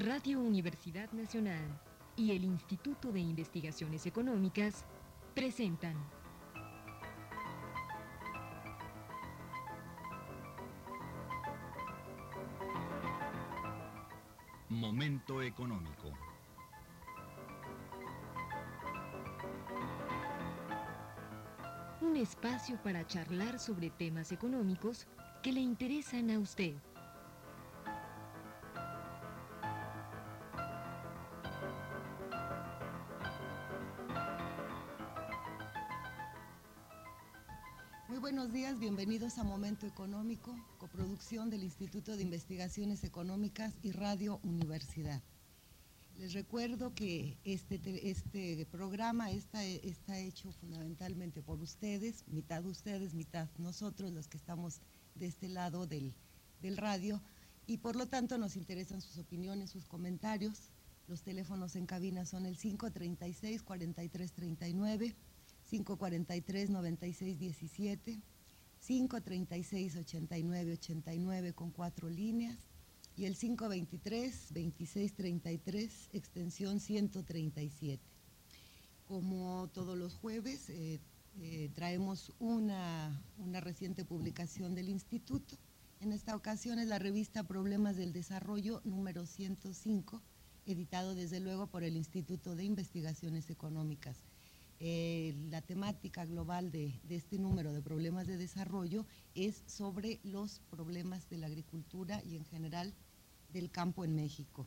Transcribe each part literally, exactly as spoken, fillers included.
Radio Universidad Nacional y el Instituto de Investigaciones Económicas presentan Momento Económico. Un espacio para charlar sobre temas económicos que le interesan a usted. Muy buenos días, bienvenidos a Momento Económico, coproducción del Instituto de Investigaciones Económicas y Radio Universidad. Les recuerdo que este, este programa está, está hecho fundamentalmente por ustedes, mitad ustedes, mitad nosotros, los que estamos de este lado del, del radio, y por lo tanto nos interesan sus opiniones, sus comentarios. Los teléfonos en cabina son el cinco treinta y seis, cuarenta y tres treinta y nueve, cinco cuarenta y tres, noventa y seis diecisiete, cinco treinta y seis, ochenta y nueve ochenta y nueve con cuatro líneas, y el cinco veintitrés, veintiséis treinta y tres, extensión ciento treinta y siete. Como todos los jueves, eh, eh, traemos una, una reciente publicación del Instituto. En esta ocasión es la revista Problemas del Desarrollo número ciento cinco, editado desde luego por el Instituto de Investigaciones Económicas. Eh, la temática global de, de este número de problemas de desarrollo es sobre los problemas de la agricultura y en general del campo en México.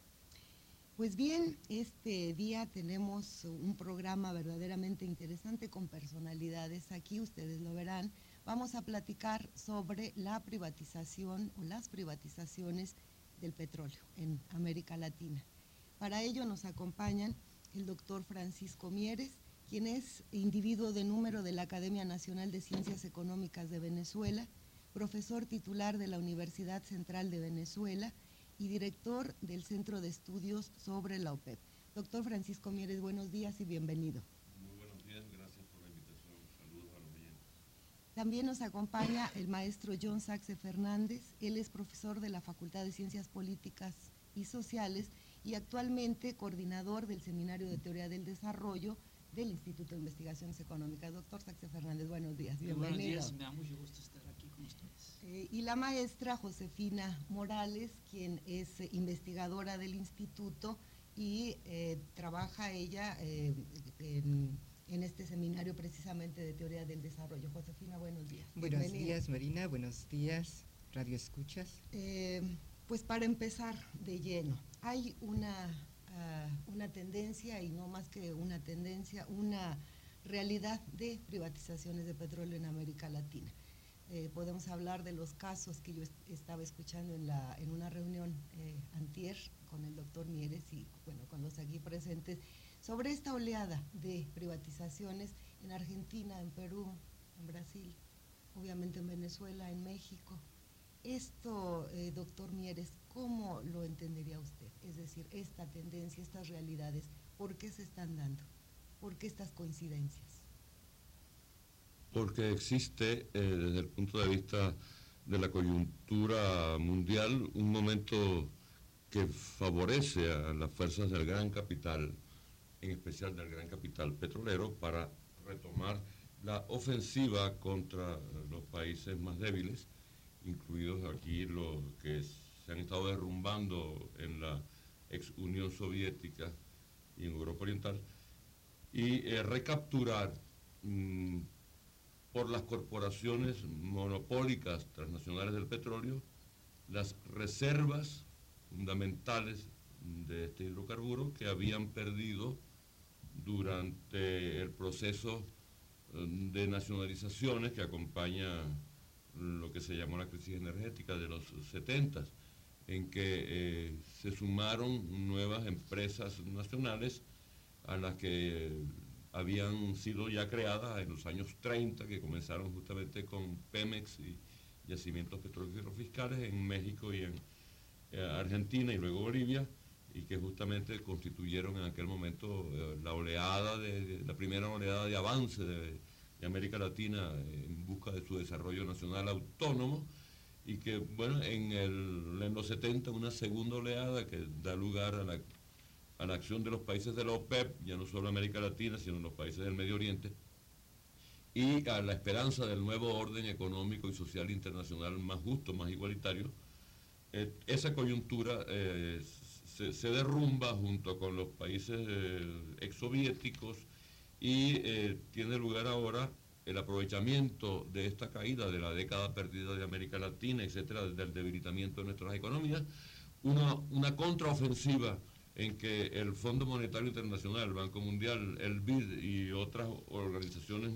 Pues bien, este día tenemos un programa verdaderamente interesante con personalidades aquí, ustedes lo verán. Vamos a platicar sobre la privatización o las privatizaciones del petróleo en América Latina. Para ello nos acompañan el doctor Francisco Mieres, quien es individuo de número de la Academia Nacional de Ciencias Económicas de Venezuela, profesor titular de la Universidad Central de Venezuela y director del Centro de Estudios sobre la OPEP. Doctor Francisco Mieres, buenos días y bienvenido. Muy buenos días, gracias por la invitación. Saludos a los oyentes. También nos acompaña el maestro John Saxe Fernández. Él es profesor de la Facultad de Ciencias Políticas y Sociales y actualmente coordinador del Seminario de Teoría del Desarrollo del Instituto de Investigaciones Económicas. Doctor Saxe Fernández, buenos días, bienvenido. Buenos días, me da mucho gusto estar aquí con ustedes. Eh, y la maestra Josefina Morales, quien es eh, investigadora del instituto y eh, trabaja ella eh, en, en este seminario precisamente de Teoría del Desarrollo. Josefina, buenos días. Buenos bienvenida. días, Marina, buenos días, Radio Escuchas. Eh, pues para empezar de lleno, hay una... Uh, una tendencia, y no más que una tendencia, una realidad de privatizaciones de petróleo en América Latina. Eh, podemos hablar de los casos que yo est estaba escuchando en, la, en una reunión eh, antier con el doctor Mieres y bueno, con los aquí presentes, sobre esta oleada de privatizaciones en Argentina, en Perú, en Brasil, obviamente en Venezuela, en México. Esto, eh, doctor Mieres, ¿cómo lo entendería usted? Es decir, esta tendencia, estas realidades, ¿por qué se están dando? ¿Por qué estas coincidencias? Porque existe, eh, desde el punto de vista de la coyuntura mundial, un momento que favorece a las fuerzas del gran capital, en especial del gran capital petrolero, para retomar la ofensiva contra los países más débiles, incluidos aquí los que se han estado derrumbando en la ex Unión Soviética y en Europa Oriental, y eh, recapturar mmm, por las corporaciones monopólicas transnacionales del petróleo las reservas fundamentales de este hidrocarburo que habían perdido durante el proceso de nacionalizaciones que acompaña lo que se llamó la crisis energética de los setenta, en que eh, se sumaron nuevas empresas nacionales a las que eh, habían sido ya creadas en los años treinta, que comenzaron justamente con Pemex y yacimientos petrolíferos fiscales en México y en eh, Argentina y luego Bolivia, y que justamente constituyeron en aquel momento eh, la oleada de, de, la primera oleada de avance de, de América Latina en busca de su desarrollo nacional autónomo, y que, bueno, en, el, en los setenta una segunda oleada que da lugar a la, a la acción de los países de la OPEP, ya no solo América Latina, sino los países del Medio Oriente, y a la esperanza del nuevo orden económico y social internacional más justo, más igualitario. Eh, esa coyuntura eh, se, se derrumba junto con los países eh, exsoviéticos y eh, tiene lugar ahora el aprovechamiento de esta caída de la década perdida de América Latina, etcétera, del debilitamiento de nuestras economías, una, una contraofensiva en que el Fondo Monetario Internacional, el Banco Mundial, el B I D y otras organizaciones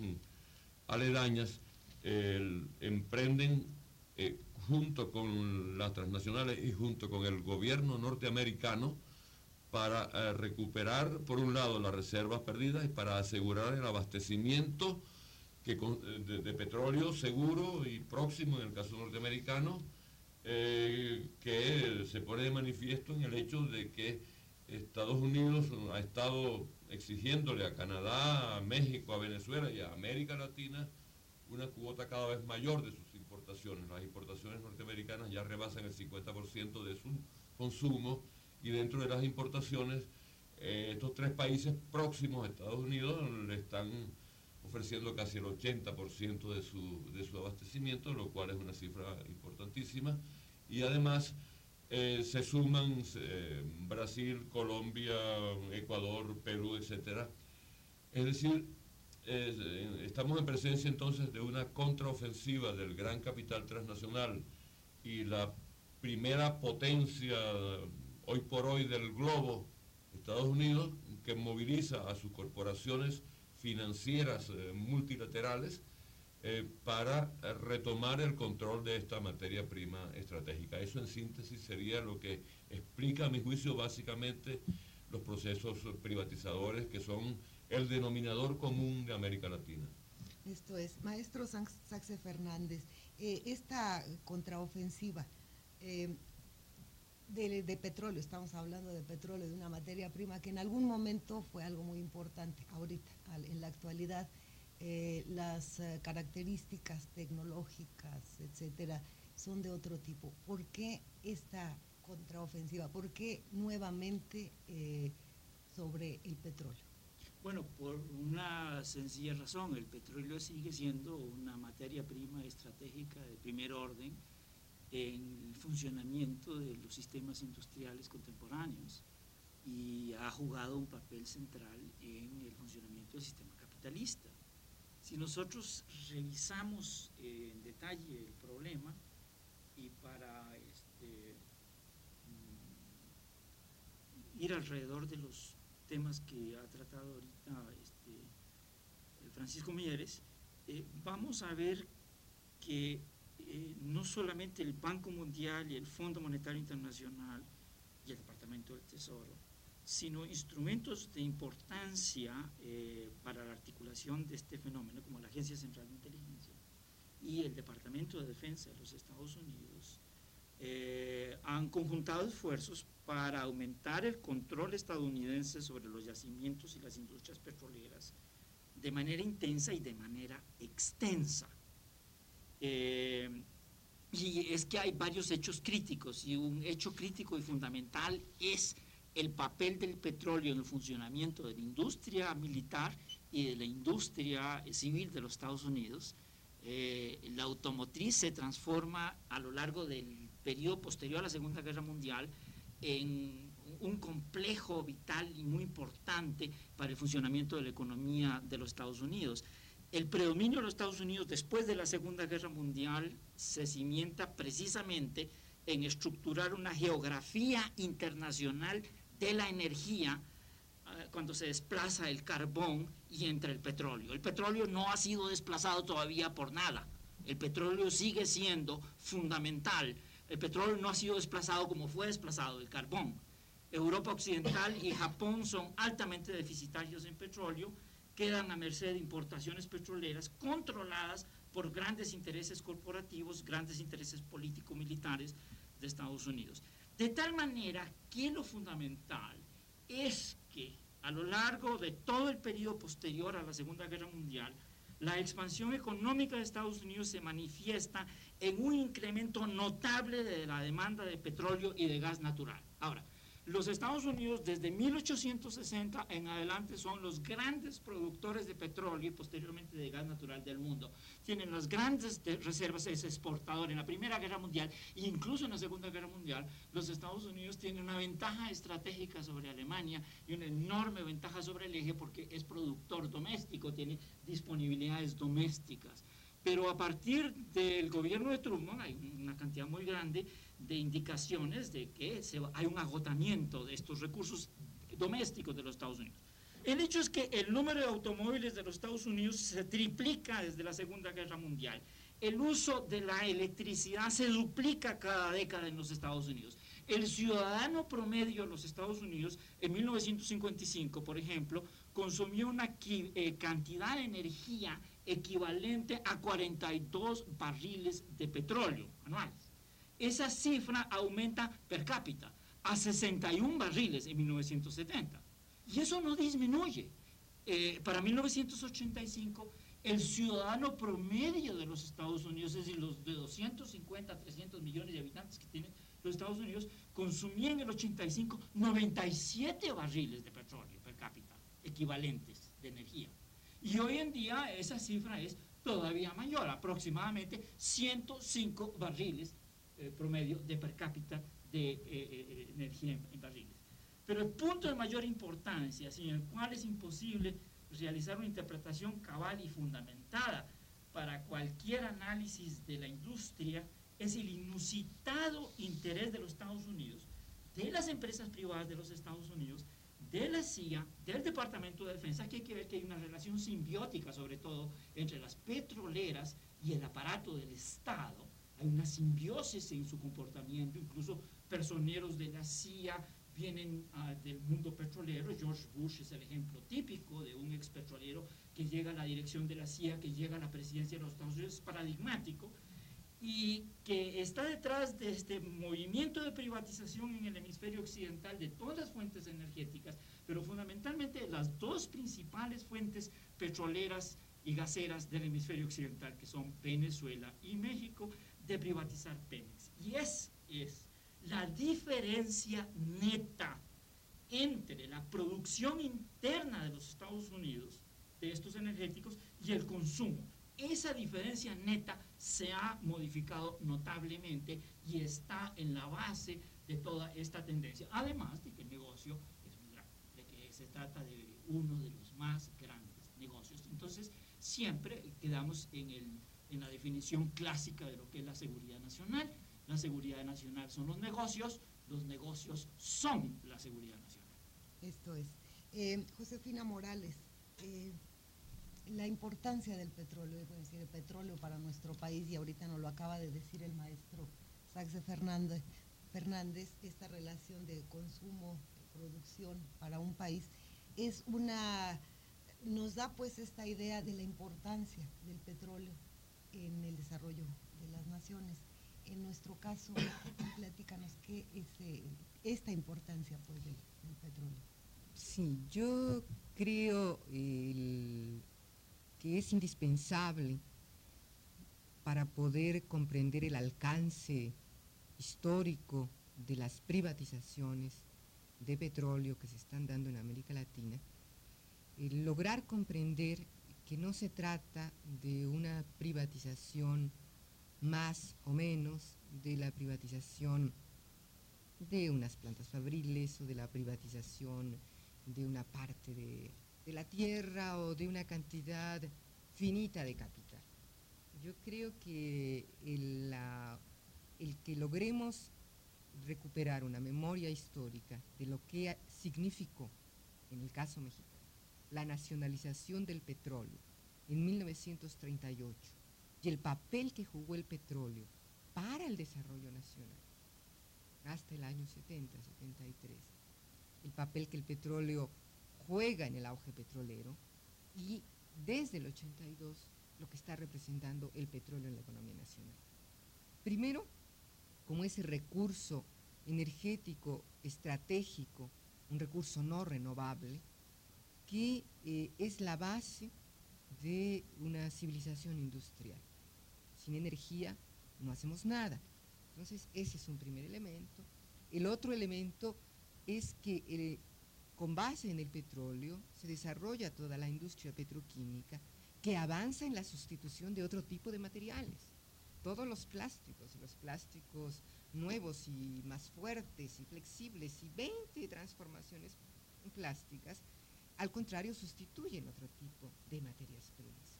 aledañas eh, emprenden eh, junto con las transnacionales y junto con el gobierno norteamericano para eh, recuperar, por un lado, las reservas perdidas y para asegurar el abastecimiento que, de, de petróleo seguro y próximo en el caso norteamericano, eh, que se pone de manifiesto en el hecho de que Estados Unidos ha estado exigiéndole a Canadá, a México, a Venezuela y a América Latina una cuota cada vez mayor de sus importaciones. Las importaciones norteamericanas ya rebasan el cincuenta por ciento de su consumo y dentro de las importaciones eh, estos tres países próximos a Estados Unidos le están ofreciendo casi el ochenta por ciento de su, de su abastecimiento, lo cual es una cifra importantísima. Y además eh, se suman eh, Brasil, Colombia, Ecuador, Perú, etcétera. Es decir, eh, estamos en presencia entonces de una contraofensiva del gran capital transnacional y la primera potencia hoy por hoy del globo, Estados Unidos, que moviliza a sus corporaciones financieras eh, multilaterales eh, para eh, retomar el control de esta materia prima estratégica. Eso en síntesis sería lo que explica a mi juicio básicamente los procesos privatizadores que son el denominador común de América Latina. Esto es, maestro Saxe Fernández, eh, esta contraofensiva eh, de, de petróleo, estamos hablando de petróleo, de una materia prima que en algún momento fue algo muy importante, ahorita, en la actualidad, eh, las eh, características tecnológicas, etcétera, son de otro tipo. ¿Por qué esta contraofensiva? ¿Por qué nuevamente eh, sobre el petróleo? Bueno, por una sencilla razón, el petróleo sigue siendo una materia prima estratégica de primer orden en el funcionamiento de los sistemas industriales contemporáneos y ha jugado un papel central en el funcionamiento del sistema capitalista. Si nosotros revisamos eh, en detalle el problema y para este, ir alrededor de los temas que ha tratado ahorita este, Francisco Mieres, eh, vamos a ver que eh, no solamente el Banco Mundial y el Fondo Monetario Internacional y el Departamento del Tesoro, sino instrumentos de importancia eh, para la articulación de este fenómeno, como la Agencia Central de Inteligencia y el Departamento de Defensa de los Estados Unidos, eh, han conjuntado esfuerzos para aumentar el control estadounidense sobre los yacimientos y las industrias petroleras de manera intensa y de manera extensa. Eh, y es que hay varios hechos críticos, y un hecho crítico y fundamental es el papel del petróleo en el funcionamiento de la industria militar y de la industria civil de los Estados Unidos. Eh, la automotriz se transforma a lo largo del periodo posterior a la Segunda Guerra Mundial en un complejo vital y muy importante para el funcionamiento de la economía de los Estados Unidos. El predominio de los Estados Unidos después de la Segunda Guerra Mundial se cimienta precisamente en estructurar una geografía internacional de la energía eh, cuando se desplaza el carbón y entra el petróleo. El petróleo no ha sido desplazado todavía por nada. El petróleo sigue siendo fundamental. El petróleo no ha sido desplazado como fue desplazado el carbón. Europa Occidental y Japón son altamente deficitarios en petróleo, quedan a merced de importaciones petroleras controladas por grandes intereses corporativos, grandes intereses político-militares de Estados Unidos. De tal manera que lo fundamental es que a lo largo de todo el periodo posterior a la Segunda Guerra Mundial, La expansión económica de Estados Unidos se manifiesta en un incremento notable de la demanda de petróleo y de gas natural. Ahora, los Estados Unidos desde mil ochocientos sesenta en adelante son los grandes productores de petróleo y posteriormente de gas natural del mundo. Tienen las grandes reservas, es exportador. En la Primera Guerra Mundial e incluso en la Segunda Guerra Mundial, los Estados Unidos tienen una ventaja estratégica sobre Alemania y una enorme ventaja sobre el eje porque es productor doméstico, tiene disponibilidades domésticas. Pero a partir del gobierno de Truman hay una cantidad muy grande de indicaciones de que se va, hay un agotamiento de estos recursos domésticos de los Estados Unidos. El hecho es que el número de automóviles de los Estados Unidos se triplica desde la Segunda Guerra Mundial. El uso de la electricidad se duplica cada década en los Estados Unidos. El ciudadano promedio de los Estados Unidos en mil novecientos cincuenta y cinco, por ejemplo, consumió una eh, cantidad de energía equivalente a cuarenta y dos barriles de petróleo anuales. Esa cifra aumenta per cápita a sesenta y un barriles en mil novecientos setenta. Y eso no disminuye. Eh, para mil novecientos ochenta y cinco, el ciudadano promedio de los Estados Unidos, es decir, los de doscientos cincuenta a trescientos millones de habitantes que tienen los Estados Unidos, consumían en el ochenta y cinco noventa y siete barriles de petróleo per cápita, equivalentes de energía. Y hoy en día esa cifra es todavía mayor, aproximadamente ciento cinco barriles eh, promedio de per cápita de eh, eh, energía en, en barriles. Pero el punto de mayor importancia, sin el cual es imposible realizar una interpretación cabal y fundamentada para cualquier análisis de la industria, es el inusitado interés de los Estados Unidos, de las empresas privadas de los Estados Unidos, de la C I A, del Departamento de Defensa, que hay que ver que hay una relación simbiótica, sobre todo, entre las petroleras y el aparato del Estado. Hay una simbiosis en su comportamiento, incluso personeros de la C I A vienen uh, del mundo petrolero. George Bush es el ejemplo típico de un ex petrolero que llega a la dirección de la C I A, que llega a la presidencia de los Estados Unidos, es paradigmático, y que está detrás de este movimiento de privatización en el hemisferio occidental de todas las fuentes energéticas, pero fundamentalmente las dos principales fuentes petroleras y gaseras del hemisferio occidental, que son Venezuela y México, de privatizar Pemex. Y es, es la diferencia neta entre la producción interna de los Estados Unidos de estos energéticos y el consumo. Esa diferencia neta se ha modificado notablemente y está en la base de toda esta tendencia, además de que el negocio es muy grande, de que se trata de uno de los más grandes negocios. Entonces siempre quedamos en, el, en la definición clásica de lo que es la seguridad nacional. La seguridad nacional son los negocios, los negocios son la seguridad nacional. Esto es. Eh, Josefina Morales, eh, la importancia del petróleo, es decir, el petróleo para nuestro país, y ahorita nos lo acaba de decir el maestro Saxe Fernández, Fernández, esta relación de consumo, de producción para un país, es una, nos da pues esta idea de la importancia del petróleo en el desarrollo de las naciones. En nuestro caso, platícanos qué es eh, esta importancia pues del, del petróleo. Sí, yo creo el, que es indispensable para poder comprender el alcance histórico de las privatizaciones de petróleo que se están dando en América Latina, el lograr comprender que no se trata de una privatización más o menos de la privatización de unas plantas fabriles o de la privatización de una parte de, de la tierra o de una cantidad finita de capital. Yo creo que el, la, el que logremos recuperar una memoria histórica de lo que significó, en el caso mexicano, la nacionalización del petróleo en mil novecientos treinta y ocho, y el papel que jugó el petróleo para el desarrollo nacional hasta el año setenta, setenta y tres, el papel que el petróleo juega en el auge petrolero, y desde el ochenta y dos lo que está representando el petróleo en la economía nacional. Primero, como ese recurso energético estratégico, un recurso no renovable, que eh, es la base de una civilización industrial. Sin energía no hacemos nada. Entonces, ese es un primer elemento. El otro elemento es que eh, con base en el petróleo se desarrolla toda la industria petroquímica que avanza en la sustitución de otro tipo de materiales. Todos los plásticos, los plásticos nuevos y más fuertes y flexibles y veinte transformaciones plásticas, al contrario, sustituyen otro tipo de materias primas.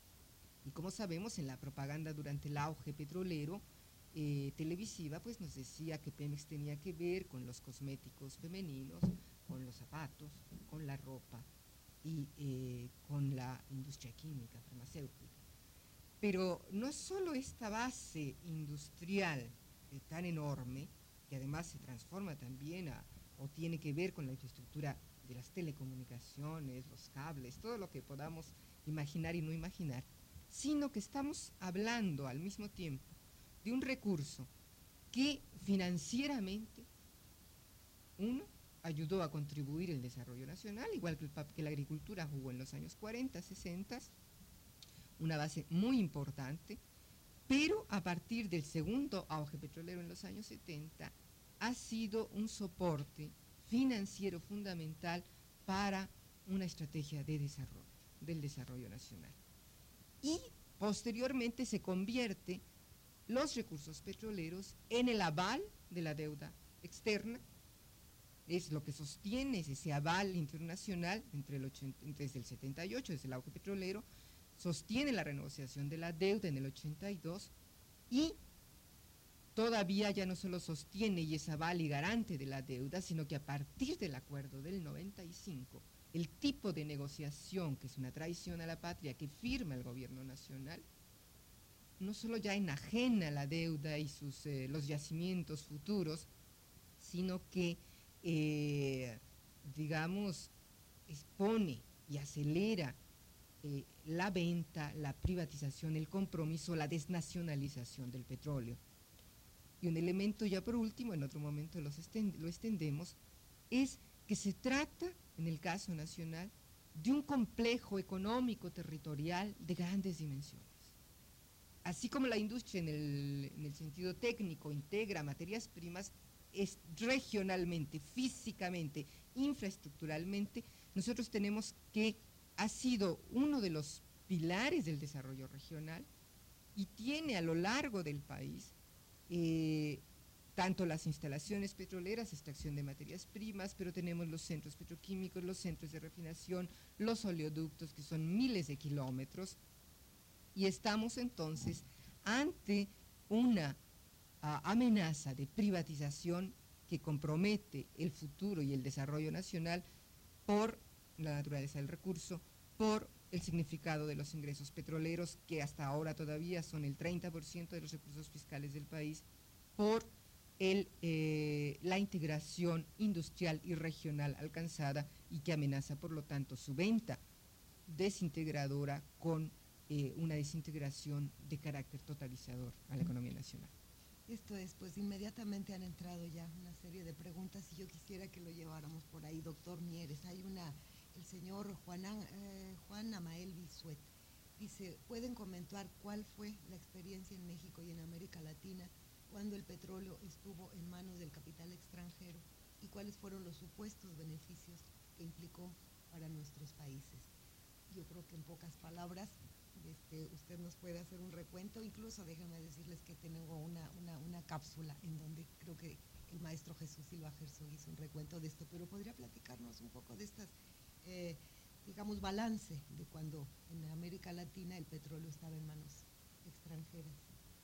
Y como sabemos, en la propaganda durante el auge petrolero eh, televisiva, pues nos decía que Pemex tenía que ver con los cosméticos femeninos, con los zapatos, con la ropa y eh, con la industria química, farmacéutica. Pero no es solo esta base industrial eh, tan enorme, que además se transforma también a, o tiene que ver con la infraestructura de las telecomunicaciones, los cables, todo lo que podamos imaginar y no imaginar, sino que estamos hablando al mismo tiempo de un recurso que financieramente, uno, ayudó a contribuir el desarrollo nacional, igual que, el, que la agricultura jugó en los años cuarenta, sesenta, una base muy importante, pero a partir del segundo auge petrolero en los años setenta, ha sido un soporte financiero fundamental para una estrategia de desarrollo, del desarrollo nacional. Y posteriormente se convierte los recursos petroleros en el aval de la deuda externa, es lo que sostiene ese aval internacional entre el ochenta, desde el setenta y ocho, desde el auge petrolero, sostiene la renegociación de la deuda en el ochenta y dos y todavía ya no solo sostiene y es aval y garante de la deuda, sino que a partir del acuerdo del noventa y cinco, el tipo de negociación, que es una traición a la patria, que firma el gobierno nacional, no solo ya enajena la deuda y sus, eh, los yacimientos futuros, sino que, eh, digamos, expone y acelera eh, la venta, la privatización, el compromiso, la desnacionalización del petróleo. Y un elemento ya por último, en otro momento los estend- lo extendemos, es que se trata, en el caso nacional, de un complejo económico territorial de grandes dimensiones. Así como la industria en el, en el sentido técnico integra materias primas, es regionalmente, físicamente, infraestructuralmente, nosotros tenemos que ha sido uno de los pilares del desarrollo regional y tiene a lo largo del país eh, tanto las instalaciones petroleras, extracción de materias primas, pero tenemos los centros petroquímicos, los centros de refinación, los oleoductos, que son miles de kilómetros, y estamos entonces ante una uh, amenaza de privatización que compromete el futuro y el desarrollo nacional por la naturaleza del recurso, por el significado de los ingresos petroleros, que hasta ahora todavía son el treinta por ciento de los recursos fiscales del país, por el, eh, la integración industrial y regional alcanzada y que amenaza, por lo tanto, su venta desintegradora con eh, una desintegración de carácter totalizador a la economía nacional. Esto es, pues inmediatamente han entrado ya una serie de preguntas y yo quisiera que lo lleváramos por ahí, doctor Mieres. Hay una, el señor Juan, eh, Juan Amael Bisuet dice, ¿pueden comentar cuál fue la experiencia en México y en América Latina cuando el petróleo estuvo en manos del capital extranjero y cuáles fueron los supuestos beneficios que implicó para nuestros países? Yo creo que en pocas palabras este, usted nos puede hacer un recuento, incluso déjenme decirles que tengo una, una, una cápsula en donde creo que el maestro Jesús Silva Herzog hizo un recuento de esto, pero podría platicarnos un poco de estas, eh, digamos, balance de cuando en América Latina el petróleo estaba en manos extranjeras.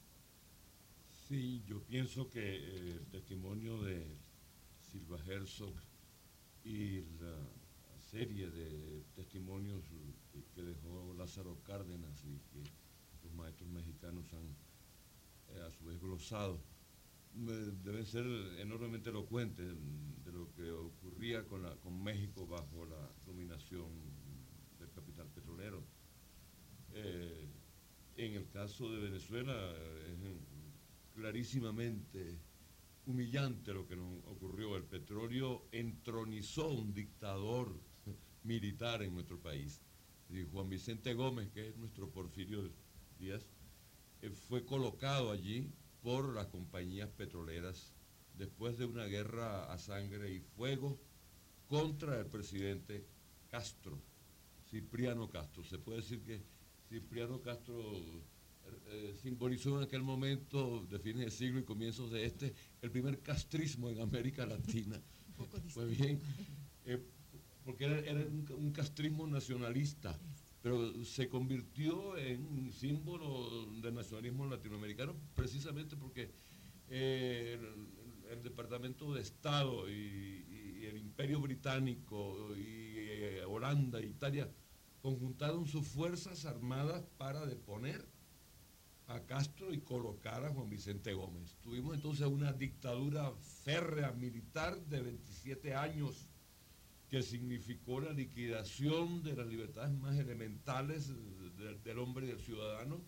Sí, yo pienso que eh, el testimonio de Silva Herzog y la serie de testimonios que, que dejó Lázaro Cárdenas y que los maestros mexicanos han eh, a su vez glosado, deben ser enormemente elocuentes de lo que ocurría con, la, con México bajo la dominación del capital petrolero. Eh, en el caso de Venezuela es clarísimamente humillante lo que nos ocurrió. El petróleo entronizó un dictador militar en nuestro país Y Juan Vicente Gómez, que es nuestro Porfirio Díaz, eh, fue colocado allí por las compañías petroleras después de una guerra a sangre y fuego contra el presidente Castro, Cipriano Castro. Se puede decir que Cipriano Castro eh, simbolizó en aquel momento, de fines de siglo y comienzos de este, el primer castrismo en América Latina. Pues bien, eh, porque era, era un, un castrismo nacionalista, pero se convirtió en símbolo del nacionalismo latinoamericano precisamente porque eh, el, el Departamento de Estado y, y el Imperio Británico y eh, Holanda e Italia conjuntaron sus fuerzas armadas para deponer a Castro y colocar a Juan Vicente Gómez. Tuvimos entonces una dictadura férrea militar de veintisiete años que significó la liquidación de las libertades más elementales de, del hombre y del ciudadano.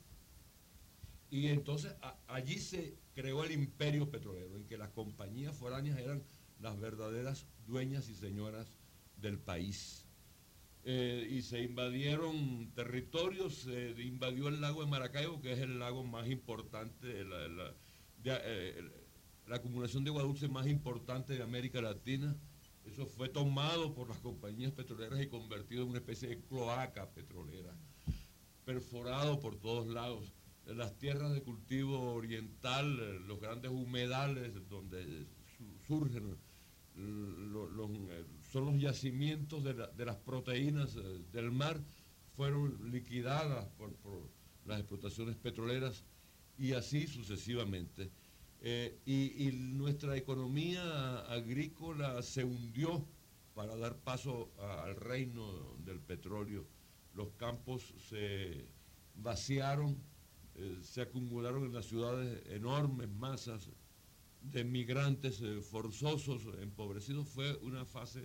Y entonces a, allí se creó el imperio petrolero, en que las compañías foráneas eran las verdaderas dueñas y señoras del país. Eh, y se invadieron territorios, se invadió el lago de Maracaibo, que es el lago más importante, la, la, de, eh, la acumulación de agua dulce más importante de América Latina. Eso fue tomado por las compañías petroleras y convertido en una especie de cloaca petrolera, perforado por todos lados. Las tierras de cultivo oriental, los grandes humedales donde surgen los, los, son los yacimientos de, la, de las proteínas del mar, fueron liquidadas por, por las explotaciones petroleras y así sucesivamente. Eh, y, y nuestra economía agrícola se hundió para dar paso a, al reino del petróleo. Los campos se vaciaron, eh, se acumularon en las ciudades enormes masas de migrantes eh, forzosos, empobrecidos. Fue una fase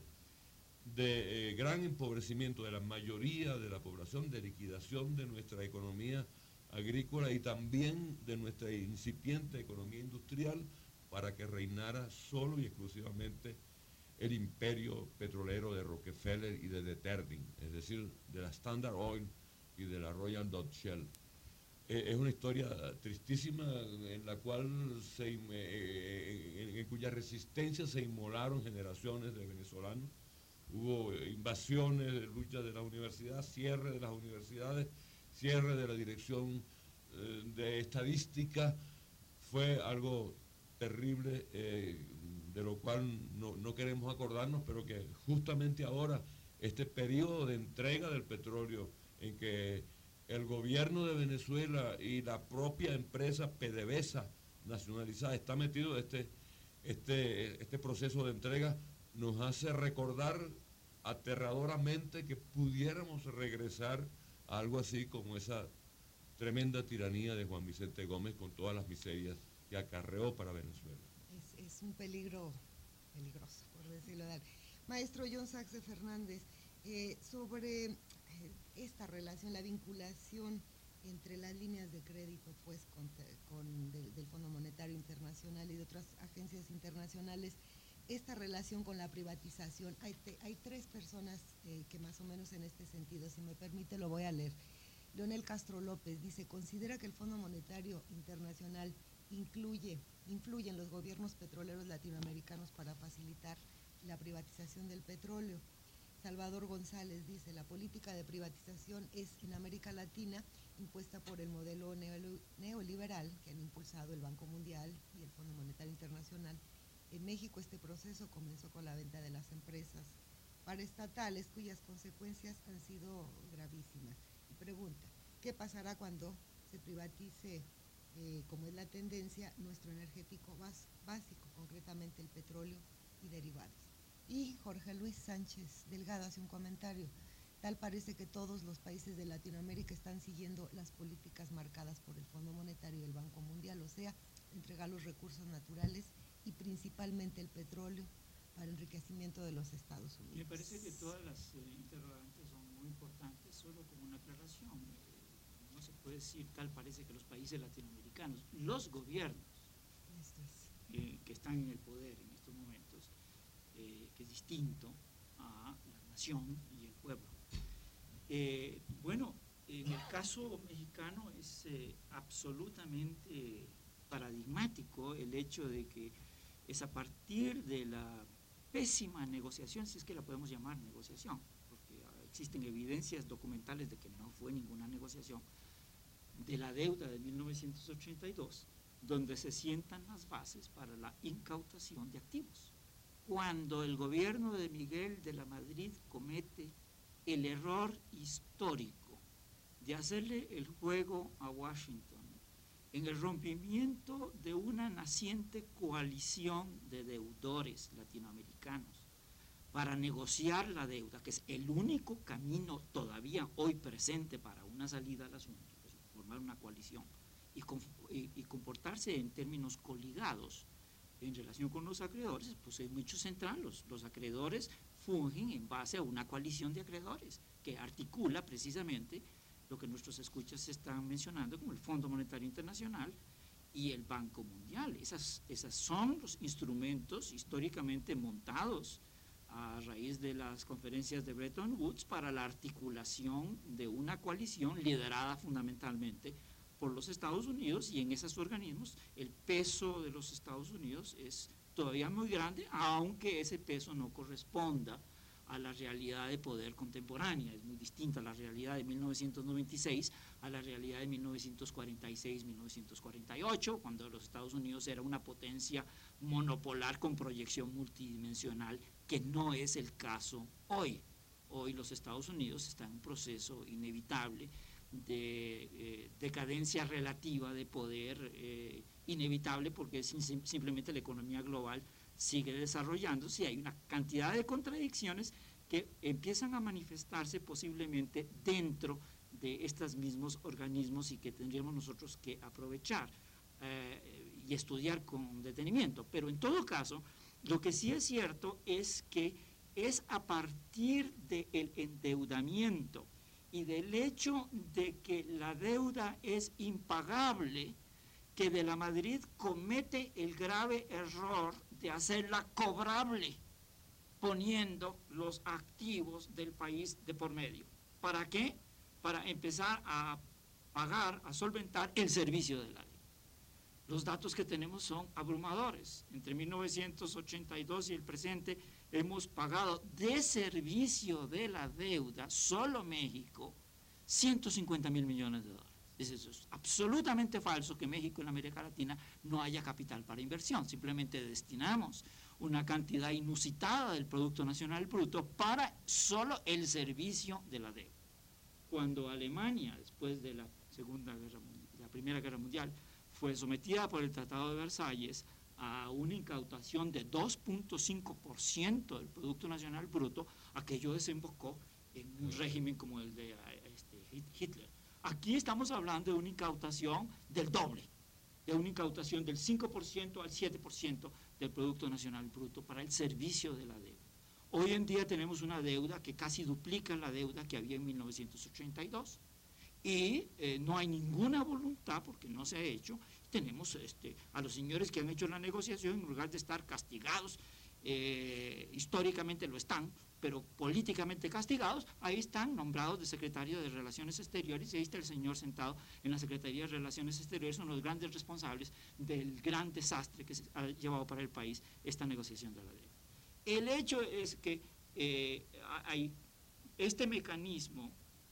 de eh, gran empobrecimiento de la mayoría de la población, de liquidación de nuestra economía agrícola y también de nuestra incipiente economía industrial para que reinara solo y exclusivamente el imperio petrolero de Rockefeller y de Deterding, es decir, de la Standard Oil y de la Royal Dutch Shell. Eh, es una historia tristísima en la cual se, eh, eh, en, en cuya resistencia se inmolaron generaciones de venezolanos. Hubo invasiones, luchas de la universidad, cierre de las universidades, cierre de la dirección eh, de estadística. Fue algo terrible, eh, de lo cual no, no queremos acordarnos, pero que justamente ahora, este periodo de entrega del petróleo, en que el gobierno de Venezuela y la propia empresa PDVSA nacionalizada está metido, este, este, este proceso de entrega nos hace recordar aterradoramente que pudiéramos regresar a algo así como esa tremenda tiranía de Juan Vicente Gómez con todas las miserias que acarreó para Venezuela. Es, es un peligro peligroso, por decirlo de algo. Maestro John Saxe Fernández, eh, sobre eh, esta relación, la vinculación entre las líneas de crédito pues, con, con del, del Fondo Monetario Internacional y de otras agencias internacionales, esta relación con la privatización. Hay, te, hay tres personas eh, que más o menos en este sentido, si me permite lo voy a leer. Leonel Castro López dice, considera que el Fondo Monetario Internacional incluye, influye en los gobiernos petroleros latinoamericanos para facilitar la privatización del petróleo. Salvador González dice, la política de privatización es en América Latina impuesta por el modelo neoliberal que han impulsado el Banco Mundial y el Fondo Monetario Internacional. En México este proceso comenzó con la venta de las empresas paraestatales cuyas consecuencias han sido gravísimas. Y pregunta, ¿qué pasará cuando se privatice, eh, como es la tendencia, nuestro energético básico, concretamente el petróleo y derivados? Y Jorge Luis Sánchez Delgado hace un comentario. Tal parece que todos los países de Latinoamérica están siguiendo las políticas marcadas por el Fondo Monetario y el Banco Mundial, o sea, entregar los recursos naturales y principalmente el petróleo para enriquecimiento de los Estados Unidos. Me parece que todas las eh, interrogantes son muy importantes, solo como una aclaración. Eh, no se puede decir tal parece que los países latinoamericanos, los gobiernos Esto es. eh, que están en el poder en estos momentos, eh, que es distinto a la nación y el pueblo. Eh, bueno, en el caso mexicano es eh, absolutamente paradigmático el hecho de que es a partir de la pésima negociación, si es que la podemos llamar negociación, porque existen evidencias documentales de que no fue ninguna negociación, de la deuda de mil novecientos ochenta y dos, donde se sientan las bases para la incautación de activos. Cuando el gobierno de Miguel de la Madrid comete el error histórico de hacerle el juego a Washington en el rompimiento de una naciente coalición de deudores latinoamericanos para negociar la deuda, que es el único camino todavía hoy presente para una salida al asunto, pues, formar una coalición y, y, y comportarse en términos coligados en relación con los acreedores, pues es mucho central. Los, los acreedores fungen en base a una coalición de acreedores que articula precisamente lo que nuestros escuchas están mencionando como el Fondo Monetario Internacional y el Banco Mundial. Esas, esas son los instrumentos históricamente montados a raíz de las conferencias de Bretton Woods para la articulación de una coalición liderada fundamentalmente por los Estados Unidos, y en esos organismos el peso de los Estados Unidos es todavía muy grande, aunque ese peso no corresponda a la realidad de poder contemporánea. Es muy distinta la realidad de mil novecientos noventa y seis a la realidad de mil novecientos cuarenta y seis, mil novecientos cuarenta y ocho, cuando los Estados Unidos era una potencia monopolar con proyección multidimensional, que no es el caso hoy. Hoy los Estados Unidos están en un proceso inevitable de eh, decadencia relativa de poder, eh, inevitable porque es simplemente la economía global sigue desarrollándose y hay una cantidad de contradicciones que empiezan a manifestarse posiblemente dentro de estos mismos organismos y que tendríamos nosotros que aprovechar eh, y estudiar con detenimiento. Pero en todo caso, lo que sí es cierto es que es a partir del endeudamiento y del hecho de que la deuda es impagable que de la Madrid comete el grave error de hacerla cobrable, poniendo los activos del país de por medio. ¿Para qué? Para empezar a pagar, a solventar el servicio de la ley. Los datos que tenemos son abrumadores. Entre mil novecientos ochenta y dos y el presente hemos pagado de servicio de la deuda, solo México, ciento cincuenta mil millones de dólares. Eso es absolutamente falso que México en América Latina no haya capital para inversión. Simplemente destinamos una cantidad inusitada del Producto Nacional Bruto para solo el servicio de la deuda. Cuando Alemania, después de la Segunda Guerra Mundial, la Primera Guerra Mundial, fue sometida por el Tratado de Versalles a una incautación de dos punto cinco por ciento del Producto Nacional Bruto, aquello desembocó en un régimen como el de este, Hitler. Aquí estamos hablando de una incautación del doble, de una incautación del cinco por ciento al siete por ciento del Producto Nacional Bruto para el servicio de la deuda. Hoy en día tenemos una deuda que casi duplica la deuda que había en mil novecientos ochenta y dos y eh, no hay ninguna voluntad, porque no se ha hecho. Tenemos este, a los señores que han hecho la negociación, en lugar de estar castigados, eh, históricamente lo están, pero políticamente castigados, ahí están nombrados de secretario de Relaciones Exteriores, y ahí está el señor sentado en la Secretaría de Relaciones Exteriores, son los grandes responsables del gran desastre que se ha llevado para el país esta negociación de la deuda. El hecho es que eh, hay este mecanismo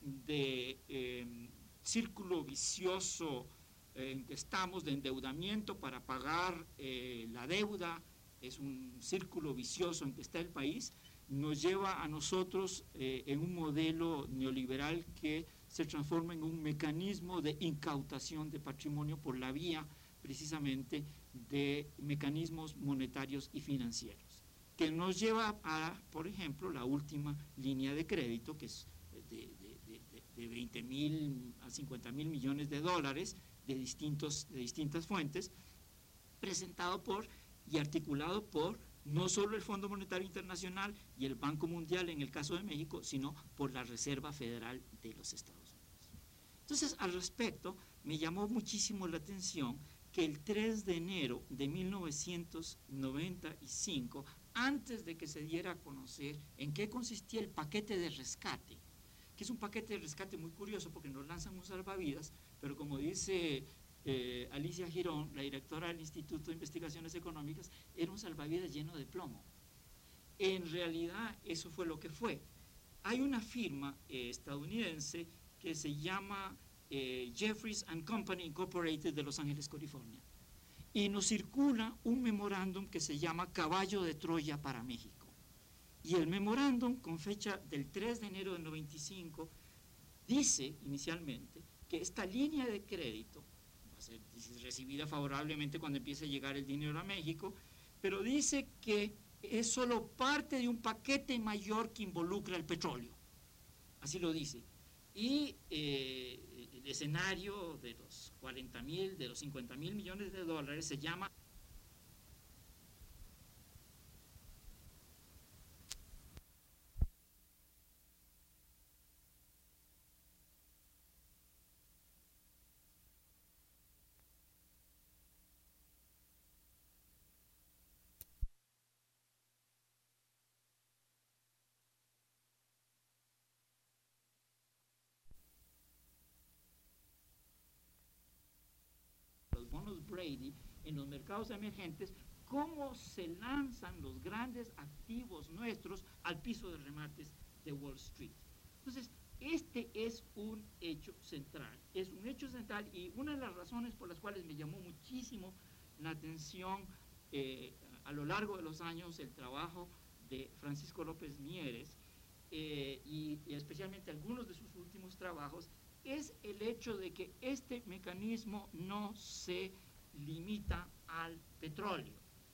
de eh, círculo vicioso en que estamos de endeudamiento para pagar eh, la deuda, es un círculo vicioso en que está el país, nos lleva a nosotros eh, en un modelo neoliberal que se transforma en un mecanismo de incautación de patrimonio por la vía precisamente de mecanismos monetarios y financieros, que nos lleva a, por ejemplo, la última línea de crédito, que es de, de, de, de veinte mil a cincuenta mil millones de dólares de, distintos, de distintas fuentes, presentado por y articulado por no solo el Fondo Monetario Internacional y el Banco Mundial en el caso de México, sino por la Reserva Federal de los Estados Unidos. Entonces, al respecto, me llamó muchísimo la atención que el tres de enero de mil novecientos noventa y cinco, antes de que se diera a conocer en qué consistía el paquete de rescate que es un paquete de rescate muy curioso porque nos lanzan un salvavidas, pero como dice eh, Alicia Girón, la directora del Instituto de Investigaciones Económicas, era un salvavidas lleno de plomo. En realidad eso fue lo que fue. Hay una firma eh, estadounidense que se llama eh, Jeffries and Company Incorporated de Los Ángeles, California, y nos circula un memorándum que se llama Caballo de Troya para México. Y el memorándum, con fecha del tres de enero del noventa y cinco, dice inicialmente que esta línea de crédito va a ser recibida favorablemente cuando empiece a llegar el dinero a México, pero dice que es solo parte de un paquete mayor que involucra el petróleo. Así lo dice. Y eh, el escenario de los cuarenta mil, de los cincuenta mil millones de dólares se llama los bonos Brady en los mercados emergentes, cómo se lanzan los grandes activos nuestros al piso de remates de Wall Street. Entonces, este es un hecho central, es un hecho central, y una de las razones por las cuales me llamó muchísimo la atención eh, a lo largo de los años el trabajo de Francisco López Mieres, eh, y, y especialmente algunos de sus últimos trabajos, es el hecho de que este mecanismo no se limita al petróleo.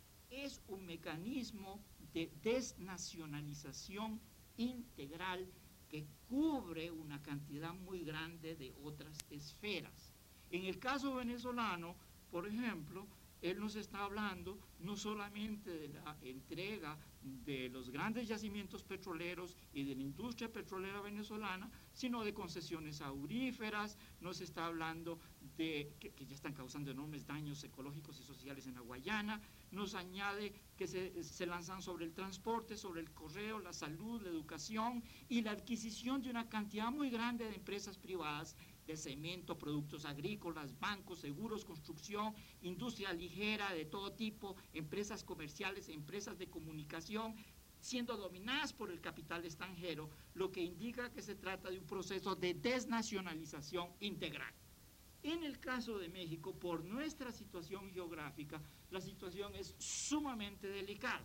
Es un mecanismo de desnacionalización integral que cubre una cantidad muy grande de otras esferas. En el caso venezolano, por ejemplo, él nos está hablando no solamente de la entrega de los grandes yacimientos petroleros y de la industria petrolera venezolana, sino de concesiones auríferas, nos está hablando de que, que ya están causando enormes daños ecológicos y sociales en la Guayana, nos añade que se, se lanzan sobre el transporte, sobre el correo, la salud, la educación y la adquisición de una cantidad muy grande de empresas privadas de cemento, productos agrícolas, bancos, seguros, construcción, industria ligera de todo tipo, empresas comerciales, empresas de comunicación, siendo dominadas por el capital extranjero, lo que indica que se trata de un proceso de desnacionalización integral. En el caso de México, por nuestra situación geográfica, la situación es sumamente delicada,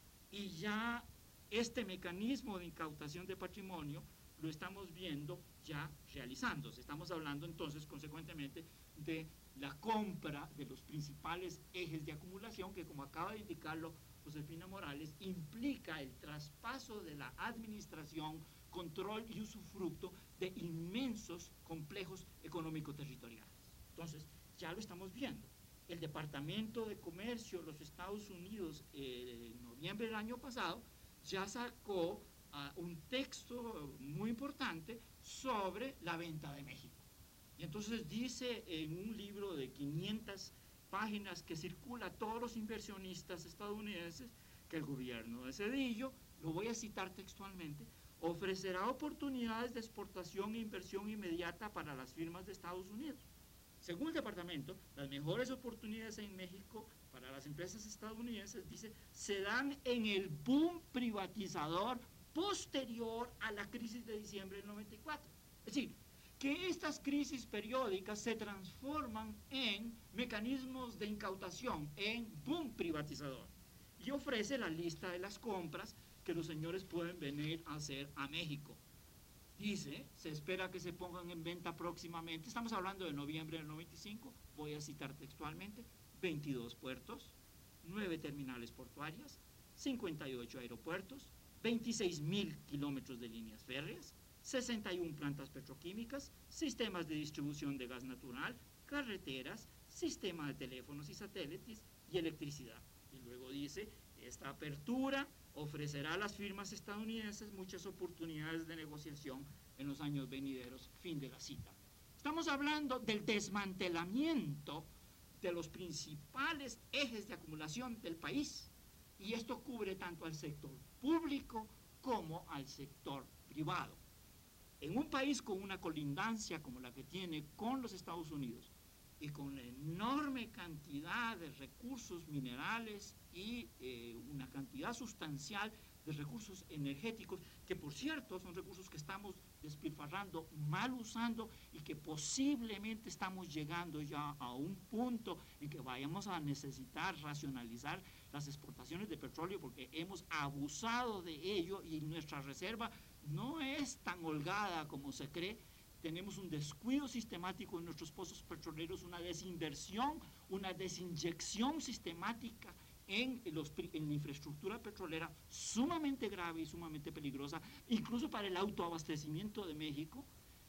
y ya este mecanismo de incautación de patrimonio lo estamos viendo ya realizándose. Estamos hablando entonces, consecuentemente, de la compra de los principales ejes de acumulación que, como acaba de indicarlo Josefina Morales, implica el traspaso de la administración, control y usufructo de inmensos complejos económico-territoriales. Entonces, ya lo estamos viendo. El Departamento de Comercio de los Estados Unidos, eh, en noviembre del año pasado, ya sacó uh, un texto muy importante sobre la venta de México. Y entonces dice en un libro de quinientas páginas que circula a todos los inversionistas estadounidenses que el gobierno de Zedillo, lo voy a citar textualmente, ofrecerá oportunidades de exportación e inversión inmediata para las firmas de Estados Unidos. Según el departamento, las mejores oportunidades en México para las empresas estadounidenses, dice, se dan en el boom privatizador posterior a la crisis de diciembre del noventa y cuatro. Es decir, que estas crisis periódicas se transforman en mecanismos de incautación, en boom privatizador, y ofrece la lista de las compras que los señores pueden venir a hacer a México. Dice, se espera que se pongan en venta próximamente, estamos hablando de noviembre del noventa y cinco, voy a citar textualmente, veintidós puertos, nueve terminales portuarias, cincuenta y ocho aeropuertos, veintiséis mil kilómetros de líneas férreas, sesenta y una plantas petroquímicas, sistemas de distribución de gas natural, carreteras, sistema de teléfonos y satélites y electricidad. Y luego dice, esta apertura ofrecerá a las firmas estadounidenses muchas oportunidades de negociación en los años venideros. Fin de la cita. Estamos hablando del desmantelamiento de los principales ejes de acumulación del país, y esto cubre tanto al sector público como al sector privado. En un país con una colindancia como la que tiene con los Estados Unidos y con una enorme cantidad de recursos minerales y eh, una cantidad sustancial de recursos energéticos, que por cierto son recursos que estamos despilfarrando, mal usando, y que posiblemente estamos llegando ya a un punto en que vayamos a necesitar racionalizar las exportaciones de petróleo, porque hemos abusado de ello y nuestra reserva no es tan holgada como se cree. Tenemos un descuido sistemático en nuestros pozos petroleros, una desinversión, una desinyección sistemática en, los, en la infraestructura petrolera sumamente grave y sumamente peligrosa, incluso para el autoabastecimiento de México,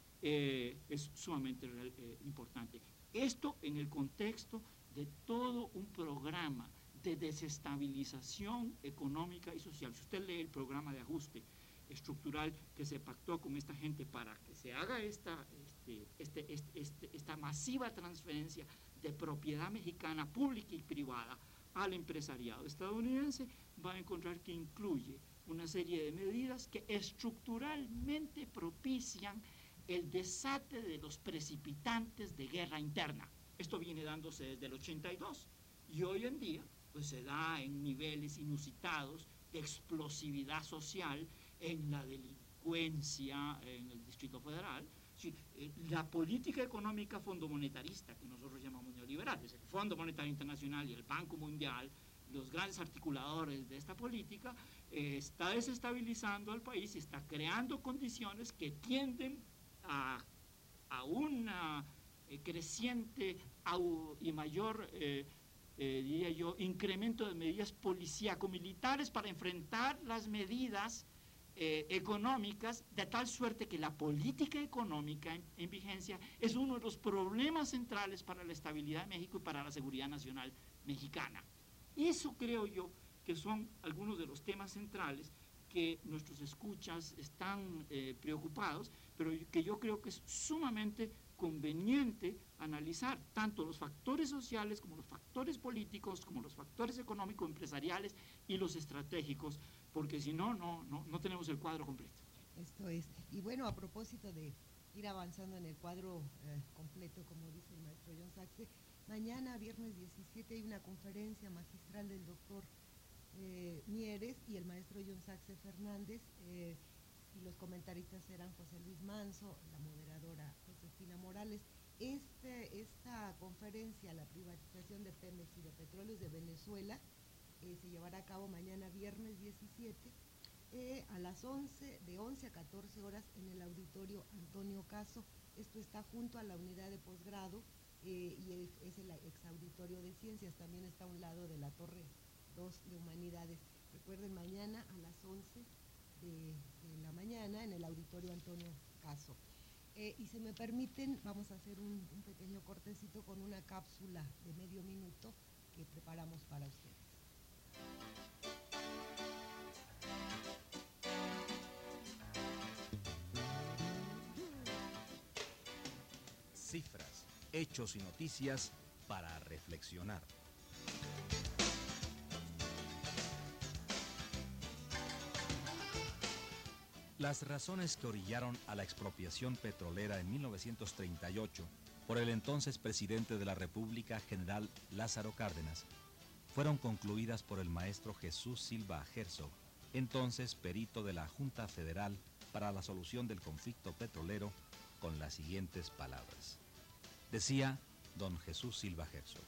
eh, es sumamente eh, importante. Esto en el contexto de todo un programa de desestabilización económica y social. Si usted lee el programa de ajuste estructural que se pactó con esta gente para que se haga esta, este, este, este, este, esta masiva transferencia de propiedad mexicana pública y privada al empresariado estadounidense, va a encontrar que incluye una serie de medidas que estructuralmente propician el desate de los precipitantes de guerra interna. Esto viene dándose desde el ochenta y dos y hoy en día pues se da en niveles inusitados de explosividad social en la delincuencia en el Distrito Federal. Sí, eh, la política económica fondomonetarista, que nosotros llamamos neoliberal, es el Fondo Monetario Internacional y el Banco Mundial, los grandes articuladores de esta política, eh, está desestabilizando al país y está creando condiciones que tienden a, a un eh, creciente au, y mayor, eh, eh, diría yo, incremento de medidas policíaco-militares para enfrentar las medidas Eh, económicas, de tal suerte que la política económica en, en vigencia es uno de los problemas centrales para la estabilidad de México y para la seguridad nacional mexicana. Eso creo yo que son algunos de los temas centrales que nuestros escuchas están eh, preocupados, pero que yo creo que es sumamente conveniente analizar tanto los factores sociales como los factores políticos, como los factores económicos, empresariales y los estratégicos, porque si no, no, no, no tenemos el cuadro completo. Esto es. Y bueno, a propósito de ir avanzando en el cuadro eh, completo, como dice el maestro John Saxe, mañana, viernes diecisiete, hay una conferencia magistral del doctor eh, Mieres y el maestro John Saxe Fernández, eh, y los comentaristas serán José Luis Manso, la moderadora Josefina Morales. Este, esta conferencia, la privatización de Pemex y de Petróleos de Venezuela, eh, se llevará a cabo mañana viernes diecisiete eh, a las once, de once a catorce horas en el auditorio Antonio Caso. Esto está junto a la unidad de posgrado eh, y es, es el exauditorio de ciencias, también está a un lado de la torre dos de humanidades. Recuerden, mañana a las once de, de la mañana en el auditorio Antonio Caso. Eh, y si me permiten, vamos a hacer un, un pequeño cortecito con una cápsula de medio minuto que preparamos para ustedes. Cifras, hechos y noticias para reflexionar. Las razones que orillaron a la expropiación petrolera en mil novecientos treinta y ocho por el entonces presidente de la República, general Lázaro Cárdenas, fueron concluidas por el maestro Jesús Silva Herzog, entonces perito de la Junta Federal para la solución del conflicto petrolero, con las siguientes palabras. Decía don Jesús Silva Herzog: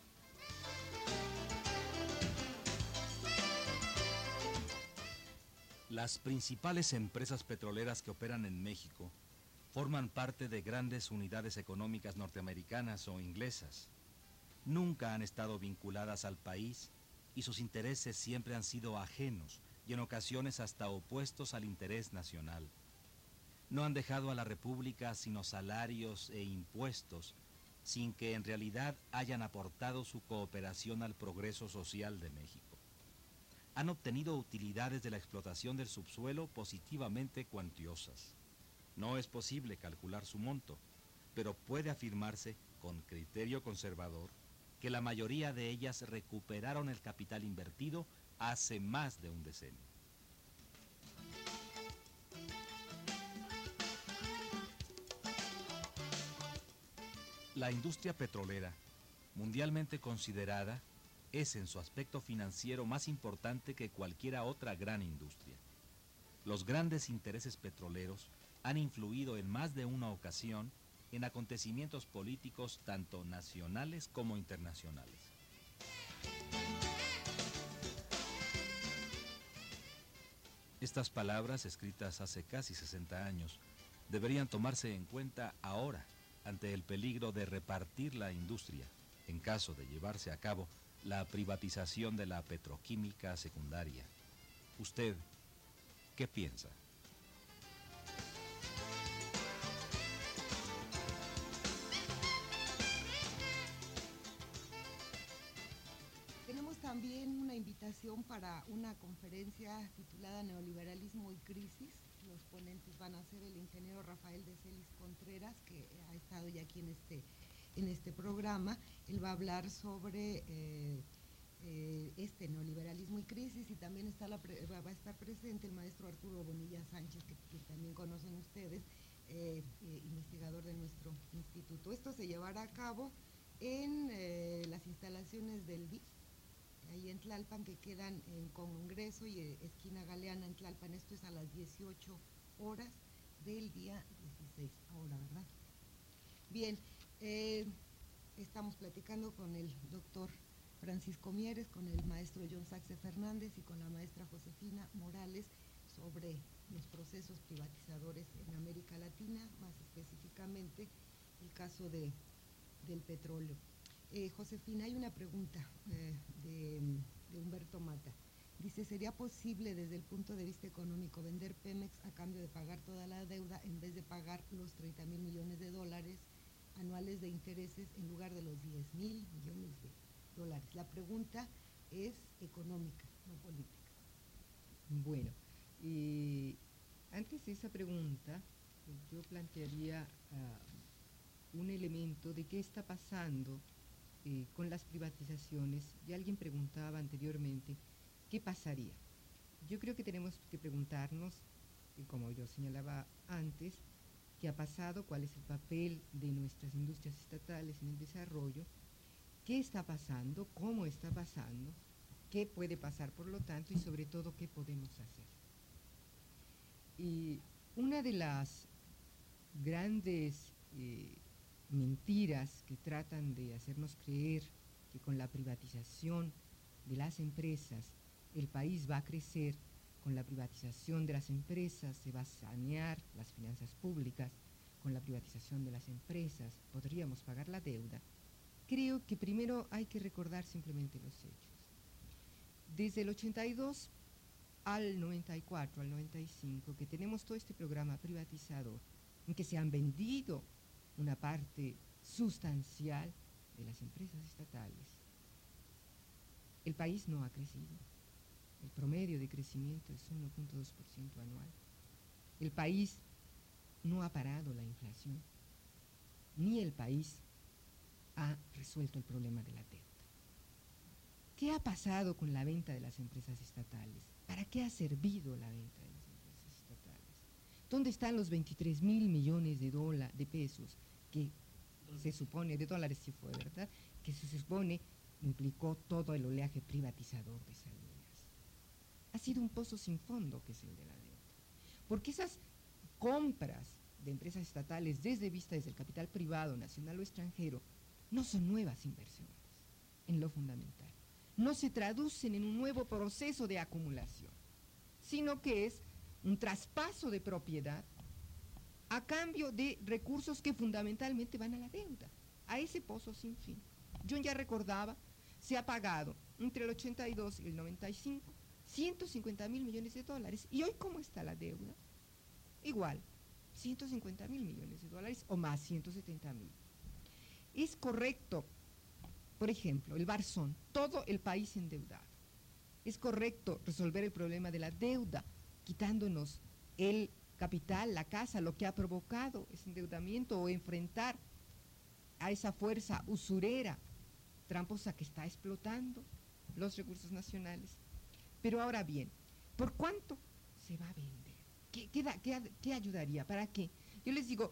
las principales empresas petroleras que operan en México forman parte de grandes unidades económicas norteamericanas o inglesas. Nunca han estado vinculadas al país y sus intereses siempre han sido ajenos y en ocasiones hasta opuestos al interés nacional. No han dejado a la República sino salarios e impuestos, sin que en realidad hayan aportado su cooperación al progreso social de México. Han obtenido utilidades de la explotación del subsuelo positivamente cuantiosas. No es posible calcular su monto, pero puede afirmarse con criterio conservador que la mayoría de ellas recuperaron el capital invertido hace más de un decenio. La industria petrolera, mundialmente considerada, es en su aspecto financiero más importante que cualquiera otra gran industria. Los grandes intereses petroleros han influido en más de una ocasión en acontecimientos políticos tanto nacionales como internacionales. Estas palabras, escritas hace casi sesenta años, deberían tomarse en cuenta ahora, ante el peligro de repartir la industria, en caso de llevarse a cabo la privatización de la petroquímica secundaria. ¿Usted qué piensa? Tenemos también una invitación para una conferencia titulada Neoliberalismo y Crisis. Los ponentes van a ser el ingeniero Rafael de Celis Contreras, que ha estado ya aquí en este, en este programa. Él va a hablar sobre eh, eh, este neoliberalismo y crisis, y también está la pre, va a estar presente el maestro Arturo Bonilla Sánchez, que, que también conocen ustedes, eh, eh, investigador de nuestro instituto. Esto se llevará a cabo en eh, las instalaciones del B I F, ahí en Tlalpan, que quedan en Congreso y eh, esquina Galeana en Tlalpan. Esto es a las dieciocho horas del día dieciséis, ahora, ¿verdad? Bien, eh, estamos platicando con el doctor Francisco Mieres, con el maestro John Saxe Fernández y con la maestra Josefina Morales sobre los procesos privatizadores en América Latina, más específicamente el caso de, del petróleo. Eh, Josefina, hay una pregunta eh, de, de Humberto Mata. Dice, ¿sería posible desde el punto de vista económico vender Pemex a cambio de pagar toda la deuda en vez de pagar los treinta mil millones de dólares anuales de intereses en lugar de los diez mil millones de dólares? La pregunta es económica, no política. Bueno, eh, antes de esa pregunta, yo plantearía uh, un elemento de qué está pasando Eh, con las privatizaciones. Ya alguien preguntaba anteriormente, ¿qué pasaría? Yo creo que tenemos que preguntarnos, eh, como yo señalaba antes, ¿qué ha pasado? ¿Cuál es el papel de nuestras industrias estatales en el desarrollo? ¿Qué está pasando? ¿Cómo está pasando? ¿Qué puede pasar, por lo tanto? Y sobre todo, ¿qué podemos hacer? Y una de las grandes eh, mentiras que tratan de hacernos creer que con la privatización de las empresas el país va a crecer, con la privatización de las empresas se va a sanear las finanzas públicas, con la privatización de las empresas podríamos pagar la deuda. Creo que primero hay que recordar simplemente los hechos. Desde el ochenta y dos al noventa y cuatro, al noventa y cinco, que tenemos todo este programa privatizador, en que se han vendido una parte sustancial de las empresas estatales, el país no ha crecido. El promedio de crecimiento es uno punto dos por ciento anual. El país no ha parado la inflación, ni el país ha resuelto el problema de la deuda. ¿Qué ha pasado con la venta de las empresas estatales? ¿Para qué ha servido la venta de las empresas estatales? ¿Dónde están los veintitrés mil millones de, dólar, de pesos que se supone, de dólares sí fue, ¿verdad?, que se supone implicó todo el oleaje privatizador de Salinas? Ha sido un pozo sin fondo, que es el de la deuda. Porque esas compras de empresas estatales desde vista desde el capital privado, nacional o extranjero, no son nuevas inversiones en lo fundamental. No se traducen en un nuevo proceso de acumulación, sino que es un traspaso de propiedad a cambio de recursos que fundamentalmente van a la deuda, a ese pozo sin fin. John ya recordaba, se ha pagado entre el ochenta y dos y el noventa y cinco ciento cincuenta mil millones de dólares. ¿Y hoy cómo está la deuda? Igual, ciento cincuenta mil millones de dólares o más, ciento setenta mil. Es correcto, por ejemplo, el Barzón, todo el país endeudado. Es correcto resolver el problema de la deuda, quitándonos el capital, la casa, lo que ha provocado ese endeudamiento, o enfrentar a esa fuerza usurera, tramposa, que está explotando los recursos nacionales. Pero ahora bien, ¿por cuánto se va a vender? ¿Qué, qué, da, qué, qué ayudaría? ¿Para qué? Yo les digo,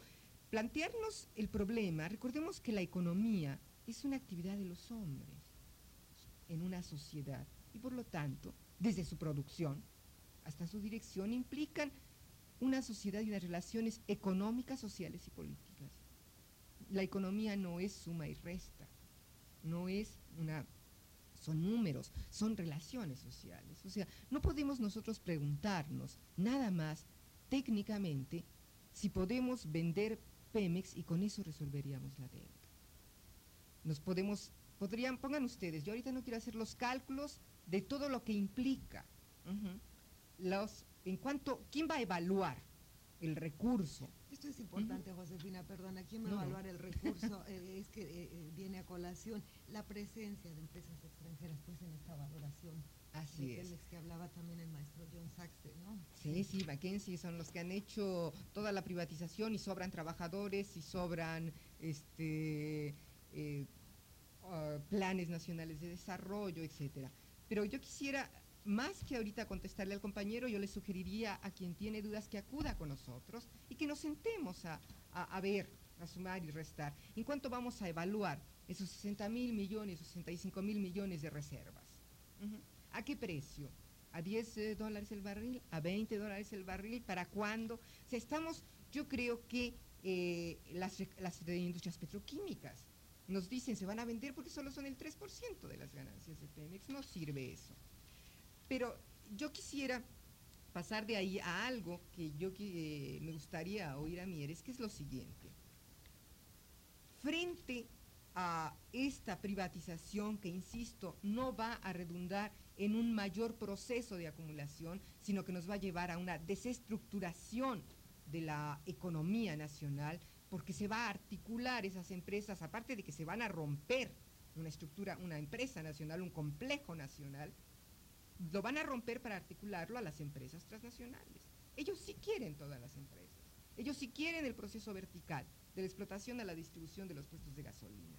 plantearnos el problema. Recordemos que la economía es una actividad de los hombres en una sociedad y por lo tanto, desde su producción hasta su dirección, implican una sociedad y unas relaciones económicas, sociales y políticas. La economía no es suma y resta, no es una, son números, son relaciones sociales. O sea, no podemos nosotros preguntarnos nada más técnicamente si podemos vender Pemex y con eso resolveríamos la deuda. Nos podemos, podrían, pongan ustedes, yo ahorita no quiero hacer los cálculos de todo lo que implica, uh-huh, los, en cuanto, ¿quién va a evaluar el recurso? Esto es importante, uh-huh. Josefina, perdona, ¿quién va a no, evaluar no. el recurso? eh, es que eh, viene a colación la presencia de empresas extranjeras pues en esta valoración. Así de es. Pemex, que hablaba también el maestro John Sachs, ¿no? Sí, sí, McKinsey son los que han hecho toda la privatización y sobran trabajadores y sobran este eh, uh, planes nacionales de desarrollo, etcétera. Pero yo quisiera, más que ahorita contestarle al compañero, yo le sugeriría a quien tiene dudas que acuda con nosotros y que nos sentemos a, a, a ver, a sumar y restar. ¿En cuánto vamos a evaluar esos sesenta mil millones, sesenta y cinco mil millones de reservas? Uh-huh. ¿A qué precio? ¿A diez eh, dólares el barril? ¿A veinte dólares el barril? ¿Para cuándo? O sea, estamos, yo creo que eh, las, las de industrias petroquímicas nos dicen se van a vender porque solo son el tres por ciento de las ganancias de Pemex. No sirve eso. Pero yo quisiera pasar de ahí a algo que yo eh, me gustaría oír a Mieres, que es lo siguiente. Frente a esta privatización que, insisto, no va a redundar en un mayor proceso de acumulación, sino que nos va a llevar a una desestructuración de la economía nacional, porque se va a articular esas empresas, aparte de que se van a romper una estructura, una empresa nacional, un complejo nacional, lo van a romper para articularlo a las empresas transnacionales. Ellos sí quieren todas las empresas, ellos sí quieren el proceso vertical, de la explotación a la distribución de los puestos de gasolina.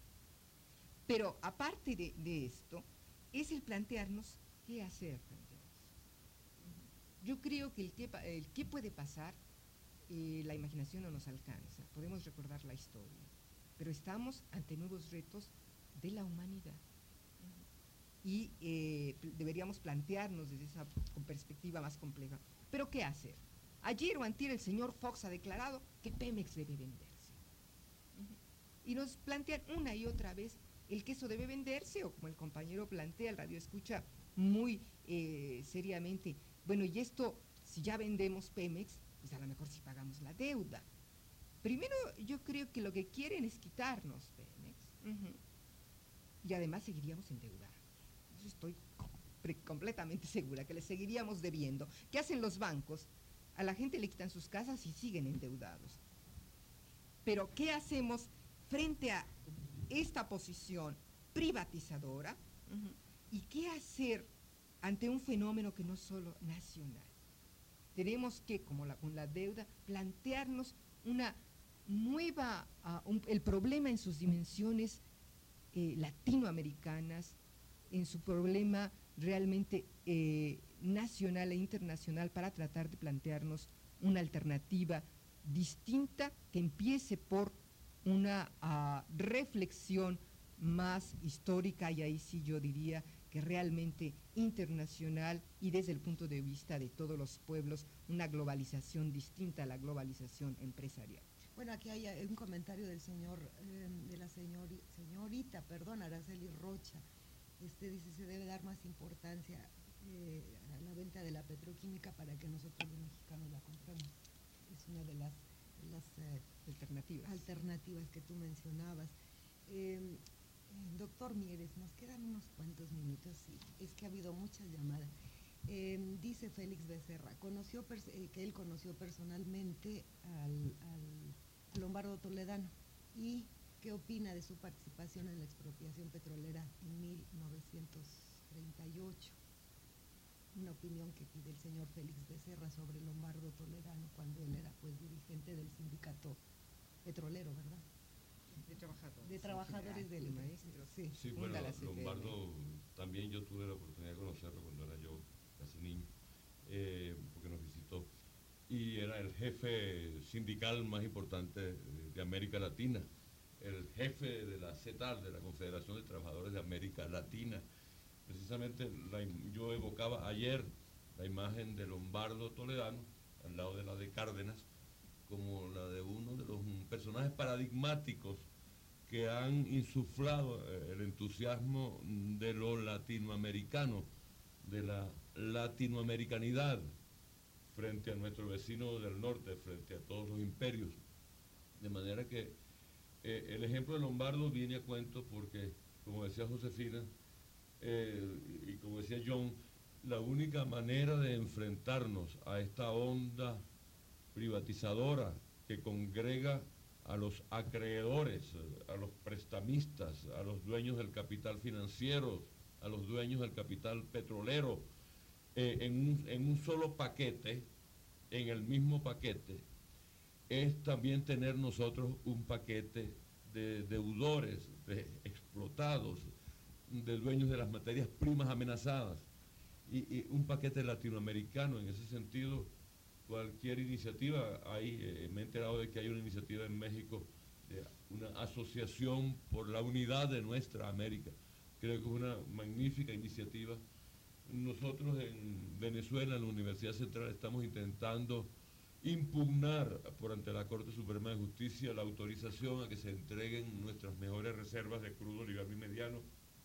Pero aparte de, de esto, es el plantearnos qué hacer frente a eso. Yo creo que el qué, el qué puede pasar, eh, la imaginación no nos alcanza, podemos recordar la historia, pero estamos ante nuevos retos de la humanidad. Y eh, deberíamos plantearnos desde esa perspectiva más compleja. ¿Pero qué hacer? Ayer o antier el señor Fox ha declarado que Pemex debe venderse. Uh-huh. Y nos plantean una y otra vez el que eso debe venderse, o como el compañero plantea, el radio escucha muy eh, seriamente, bueno, y esto, si ya vendemos Pemex, pues a lo mejor si pagamos la deuda. Primero, yo creo que lo que quieren es quitarnos Pemex, uh-huh, y además seguiríamos endeudados. Eso estoy completamente segura, que les seguiríamos debiendo. ¿Qué hacen los bancos? A la gente le quitan sus casas y siguen endeudados. Pero ¿qué hacemos frente a esta posición privatizadora? Uh-huh. ¿Y qué hacer ante un fenómeno que no es solo nacional? Tenemos que, como la, con la deuda, plantearnos una nueva, uh, un, el problema en sus dimensiones eh, latinoamericanas, en su problema realmente eh, nacional e internacional, para tratar de plantearnos una alternativa distinta que empiece por una uh, reflexión más histórica, y ahí sí yo diría que realmente internacional, y desde el punto de vista de todos los pueblos, una globalización distinta a la globalización empresarial. Bueno, aquí hay un comentario del señor, eh, de la señori, señorita, perdón, Araceli Rocha. Este dice, se debe dar más importancia eh, a la venta de la petroquímica para que nosotros los mexicanos la compremos. Es una de las, de las eh, alternativas. alternativas que tú mencionabas. Eh, doctor Mieres, nos quedan unos cuantos minutos, y es que ha habido muchas llamadas. Eh, dice Félix Becerra, conoció eh, que él conoció personalmente al, al Lombardo Toledano, y ¿qué opina de su participación en la expropiación petrolera en mil novecientos treinta y ocho? Una opinión que pide el señor Félix Becerra sobre Lombardo Toledano cuando él era pues dirigente del sindicato petrolero, ¿verdad? De trabajadores. De trabajadores del maestro, sí. Sí, bueno, Lombardo también yo tuve la oportunidad de conocerlo cuando era yo casi niño, eh, porque nos visitó. y era el jefe sindical más importante de América Latina, el jefe de la CETAL, de la Confederación de Trabajadores de América Latina. Precisamente la, yo evocaba ayer la imagen de Lombardo Toledano, al lado de la de Cárdenas, como la de uno de los personajes paradigmáticos que han insuflado el entusiasmo de lo latinoamericano, de la latinoamericanidad frente a nuestro vecino del norte, frente a todos los imperios. De manera que eh, el ejemplo de Lombardo viene a cuento porque, como decía Josefina, eh, y como decía John, la única manera de enfrentarnos a esta onda privatizadora que congrega a los acreedores, a los prestamistas, a los dueños del capital financiero, a los dueños del capital petrolero, eh, en, un, en un solo paquete, en el mismo paquete, es también tener nosotros un paquete de deudores, de explotados, de dueños de las materias primas amenazadas, y, y un paquete latinoamericano. En ese sentido, cualquier iniciativa, hay, eh, me he enterado de que hay una iniciativa en México, de una asociación por la unidad de nuestra América. Creo que es una magnífica iniciativa. Nosotros en Venezuela, en la Universidad Central, estamos intentando impugnar por ante la Corte Suprema de Justicia la autorización a que se entreguen nuestras mejores reservas de crudo liviano y mediano,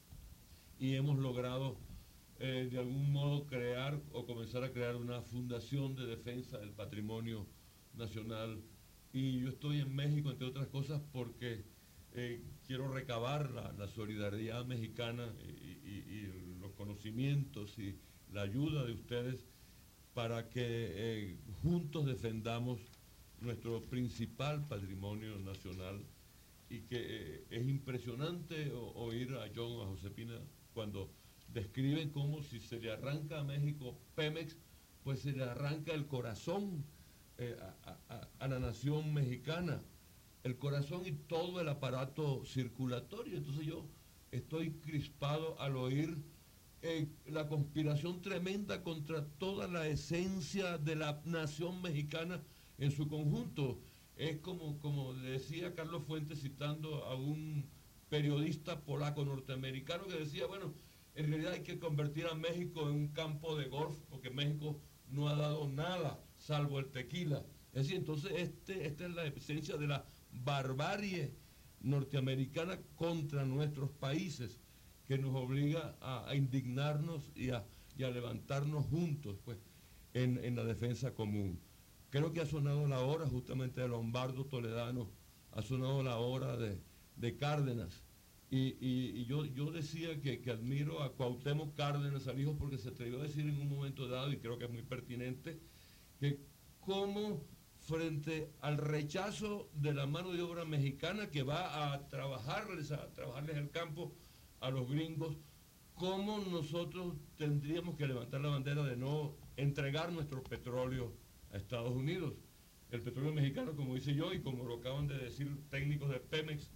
y hemos logrado Eh, de algún modo crear o comenzar a crear una fundación de defensa del patrimonio nacional. Y yo estoy en México, entre otras cosas, porque eh, quiero recabar la, la solidaridad mexicana y, y, y los conocimientos y la ayuda de ustedes para que eh, juntos defendamos nuestro principal patrimonio nacional. Y que eh, es impresionante o, oír a John, a Josefina, cuando describen como si se le arranca a México Pemex, pues se le arranca el corazón eh, a, a, a la nación mexicana, el corazón y todo el aparato circulatorio. Entonces yo estoy crispado al oír eh, la conspiración tremenda contra toda la esencia de la nación mexicana en su conjunto. Es como, como decía Carlos Fuentes, citando a un periodista polaco norteamericano que decía, bueno, en realidad hay que convertir a México en un campo de golf, porque México no ha dado nada, salvo el tequila. Es decir, entonces este, esta es la esencia de la barbarie norteamericana contra nuestros países, que nos obliga a, a indignarnos y a, y a levantarnos juntos, pues, en, en la defensa común. Creo que ha sonado la hora justamente de Lombardo Toledano, ha sonado la hora de, de Cárdenas. Y, y, y yo, yo decía que, que admiro a Cuauhtémoc Cárdenas, al hijo, porque se atrevió a decir en un momento dado, y creo que es muy pertinente, que cómo frente al rechazo de la mano de obra mexicana que va a trabajarles, a trabajarles el campo a los gringos, cómo nosotros tendríamos que levantar la bandera de no entregar nuestro petróleo a Estados Unidos. El petróleo mexicano, como dice yo, y como lo acaban de decir técnicos de Pemex,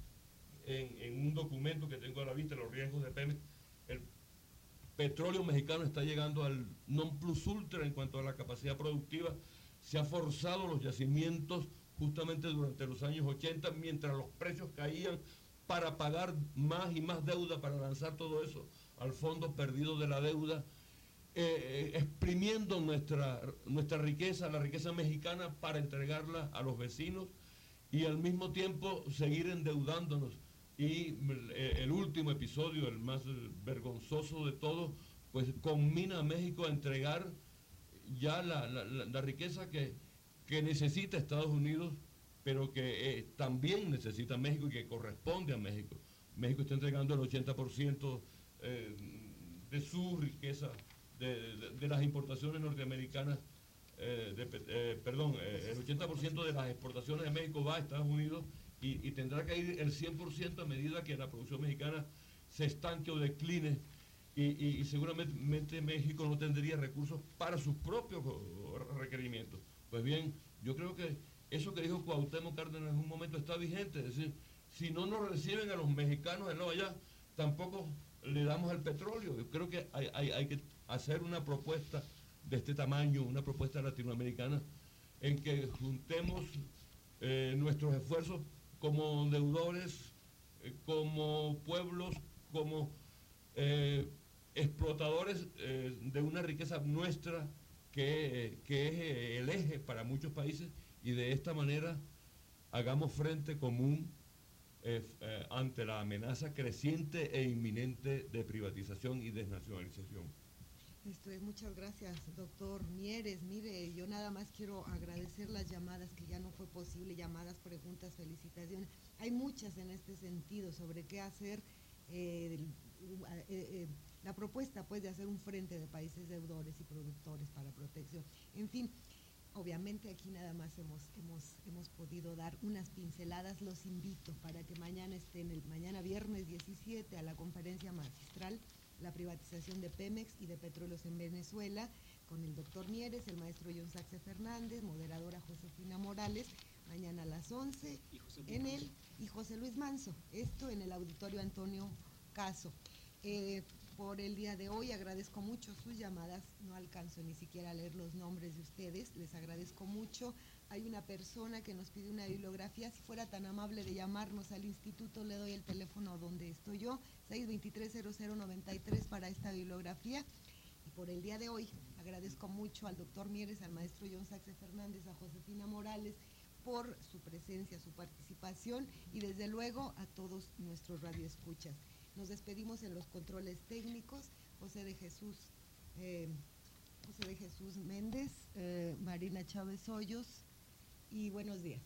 En, en un documento que tengo a la vista, los riesgos de Pemex, el petróleo mexicano está llegando al non plus ultra en cuanto a la capacidad productiva. Se ha forzado los yacimientos justamente durante los años ochenta, mientras los precios caían, para pagar más y más deuda, para lanzar todo eso al fondo perdido de la deuda, eh, exprimiendo nuestra, nuestra riqueza, la riqueza mexicana, para entregarla a los vecinos y al mismo tiempo seguir endeudándonos. Y el último episodio, el más vergonzoso de todos, pues conmina a México a entregar ya la, la, la riqueza que, que necesita Estados Unidos, pero que eh, también necesita México y que corresponde a México. México está entregando el ochenta por ciento eh, de su riqueza, de, de, de las importaciones norteamericanas, eh, de, eh, perdón, eh, el ochenta por ciento de las exportaciones de México va a Estados Unidos. Y, y tendrá que ir el cien por ciento a medida que la producción mexicana se estanque o decline, y, y, y seguramente México no tendría recursos para sus propios requerimientos. Pues bien, yo creo que eso que dijo Cuauhtémoc Cárdenas en un momento está vigente. Es decir, si no nos reciben a los mexicanos de no allá, tampoco le damos el petróleo. Yo creo que hay, hay, hay que hacer una propuesta de este tamaño, una propuesta latinoamericana, en que juntemos eh, nuestros esfuerzos como deudores, eh, como pueblos, como eh, explotadores eh, de una riqueza nuestra que, que es el eje para muchos países, y de esta manera hagamos frente común eh, eh, ante la amenaza creciente e inminente de privatización y desnacionalización. Esto es, muchas gracias, doctor Mieres. Mire, yo nada más quiero agradecer las llamadas, que ya no fue posible, llamadas, preguntas, felicitaciones. Hay muchas en este sentido sobre qué hacer, eh, el, eh, eh, la propuesta pues de hacer un frente de países deudores y productores para protección. En fin, obviamente aquí nada más hemos, hemos, hemos podido dar unas pinceladas. Los invito para que mañana estén, el, mañana viernes diecisiete, a la conferencia magistral, la privatización de Pemex y de Petróleos en Venezuela, con el doctor Mieres, el maestro John Saxe Fernández, moderadora Josefina Morales, mañana a las once, Y José Luis en Manso. el, y José Luis Manso, esto en el auditorio Antonio Caso. Eh, por el día de hoy agradezco mucho sus llamadas, no alcanzo ni siquiera a leer los nombres de ustedes, les agradezco mucho. Hay una persona que nos pide una bibliografía, si fuera tan amable de llamarnos al instituto, le doy el teléfono donde estoy yo, seis dos tres, cero cero nueve tres, para esta bibliografía. Y por el día de hoy agradezco mucho al doctor Mieres, al maestro John Saxe Fernández, a Josefina Morales, por su presencia, su participación, y desde luego a todos nuestros radioescuchas. Nos despedimos en los controles técnicos, José de Jesús, eh, José de Jesús Méndez, eh, Marina Chávez Hoyos, y buenos días.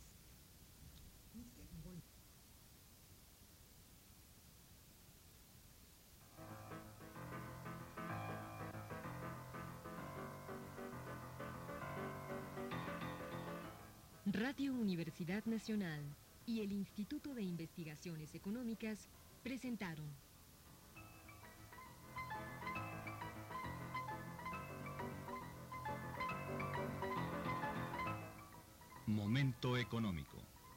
Radio Universidad Nacional y el Instituto de Investigaciones Económicas presentaron Momento económico.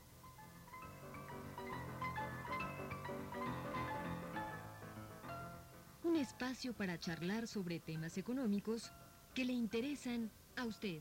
un espacio para charlar sobre temas económicos que le interesan a usted.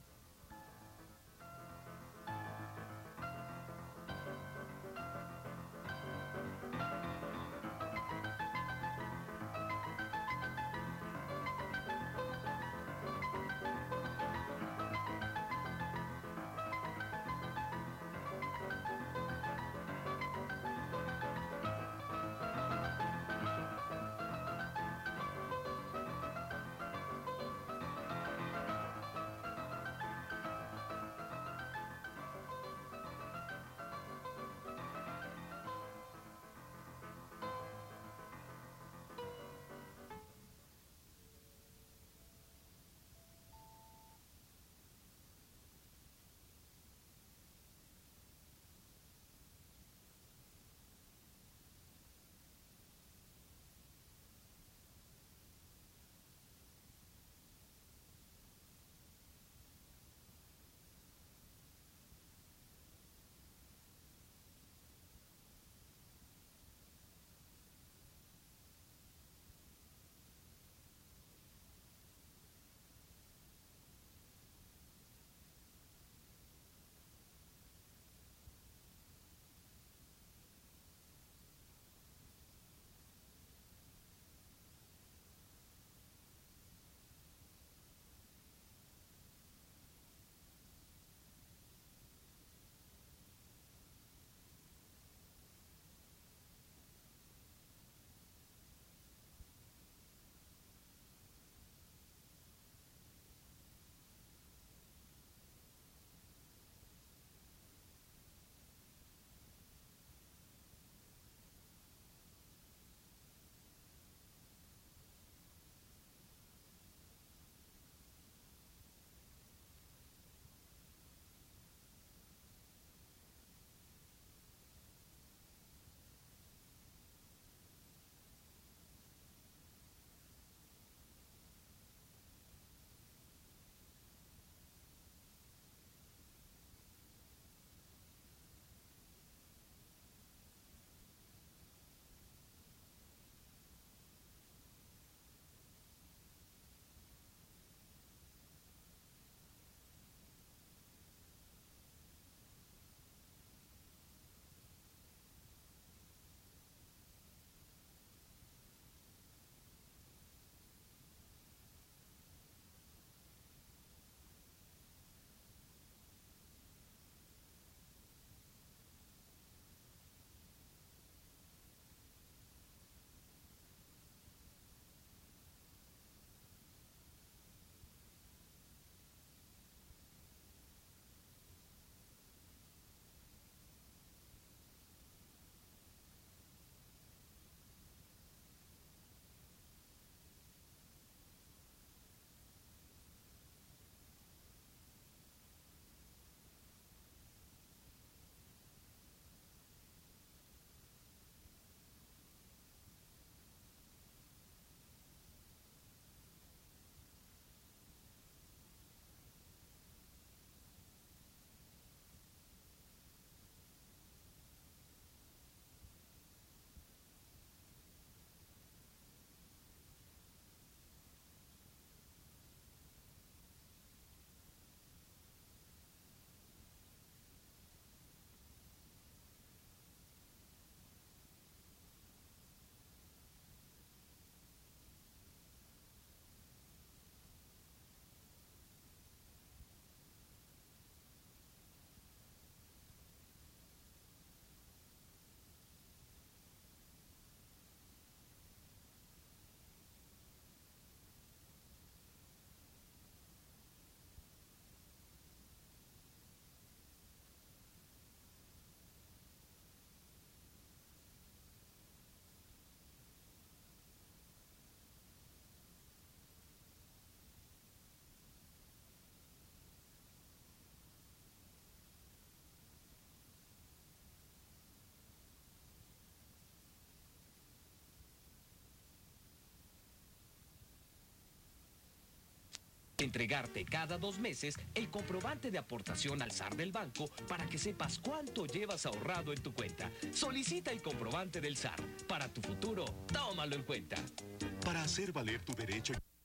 entregarte cada dos meses el comprobante de aportación al S A R del banco para que sepas cuánto llevas ahorrado en tu cuenta. Solicita el comprobante del S A R. Para tu futuro, tómalo en cuenta. Para hacer valer tu derecho...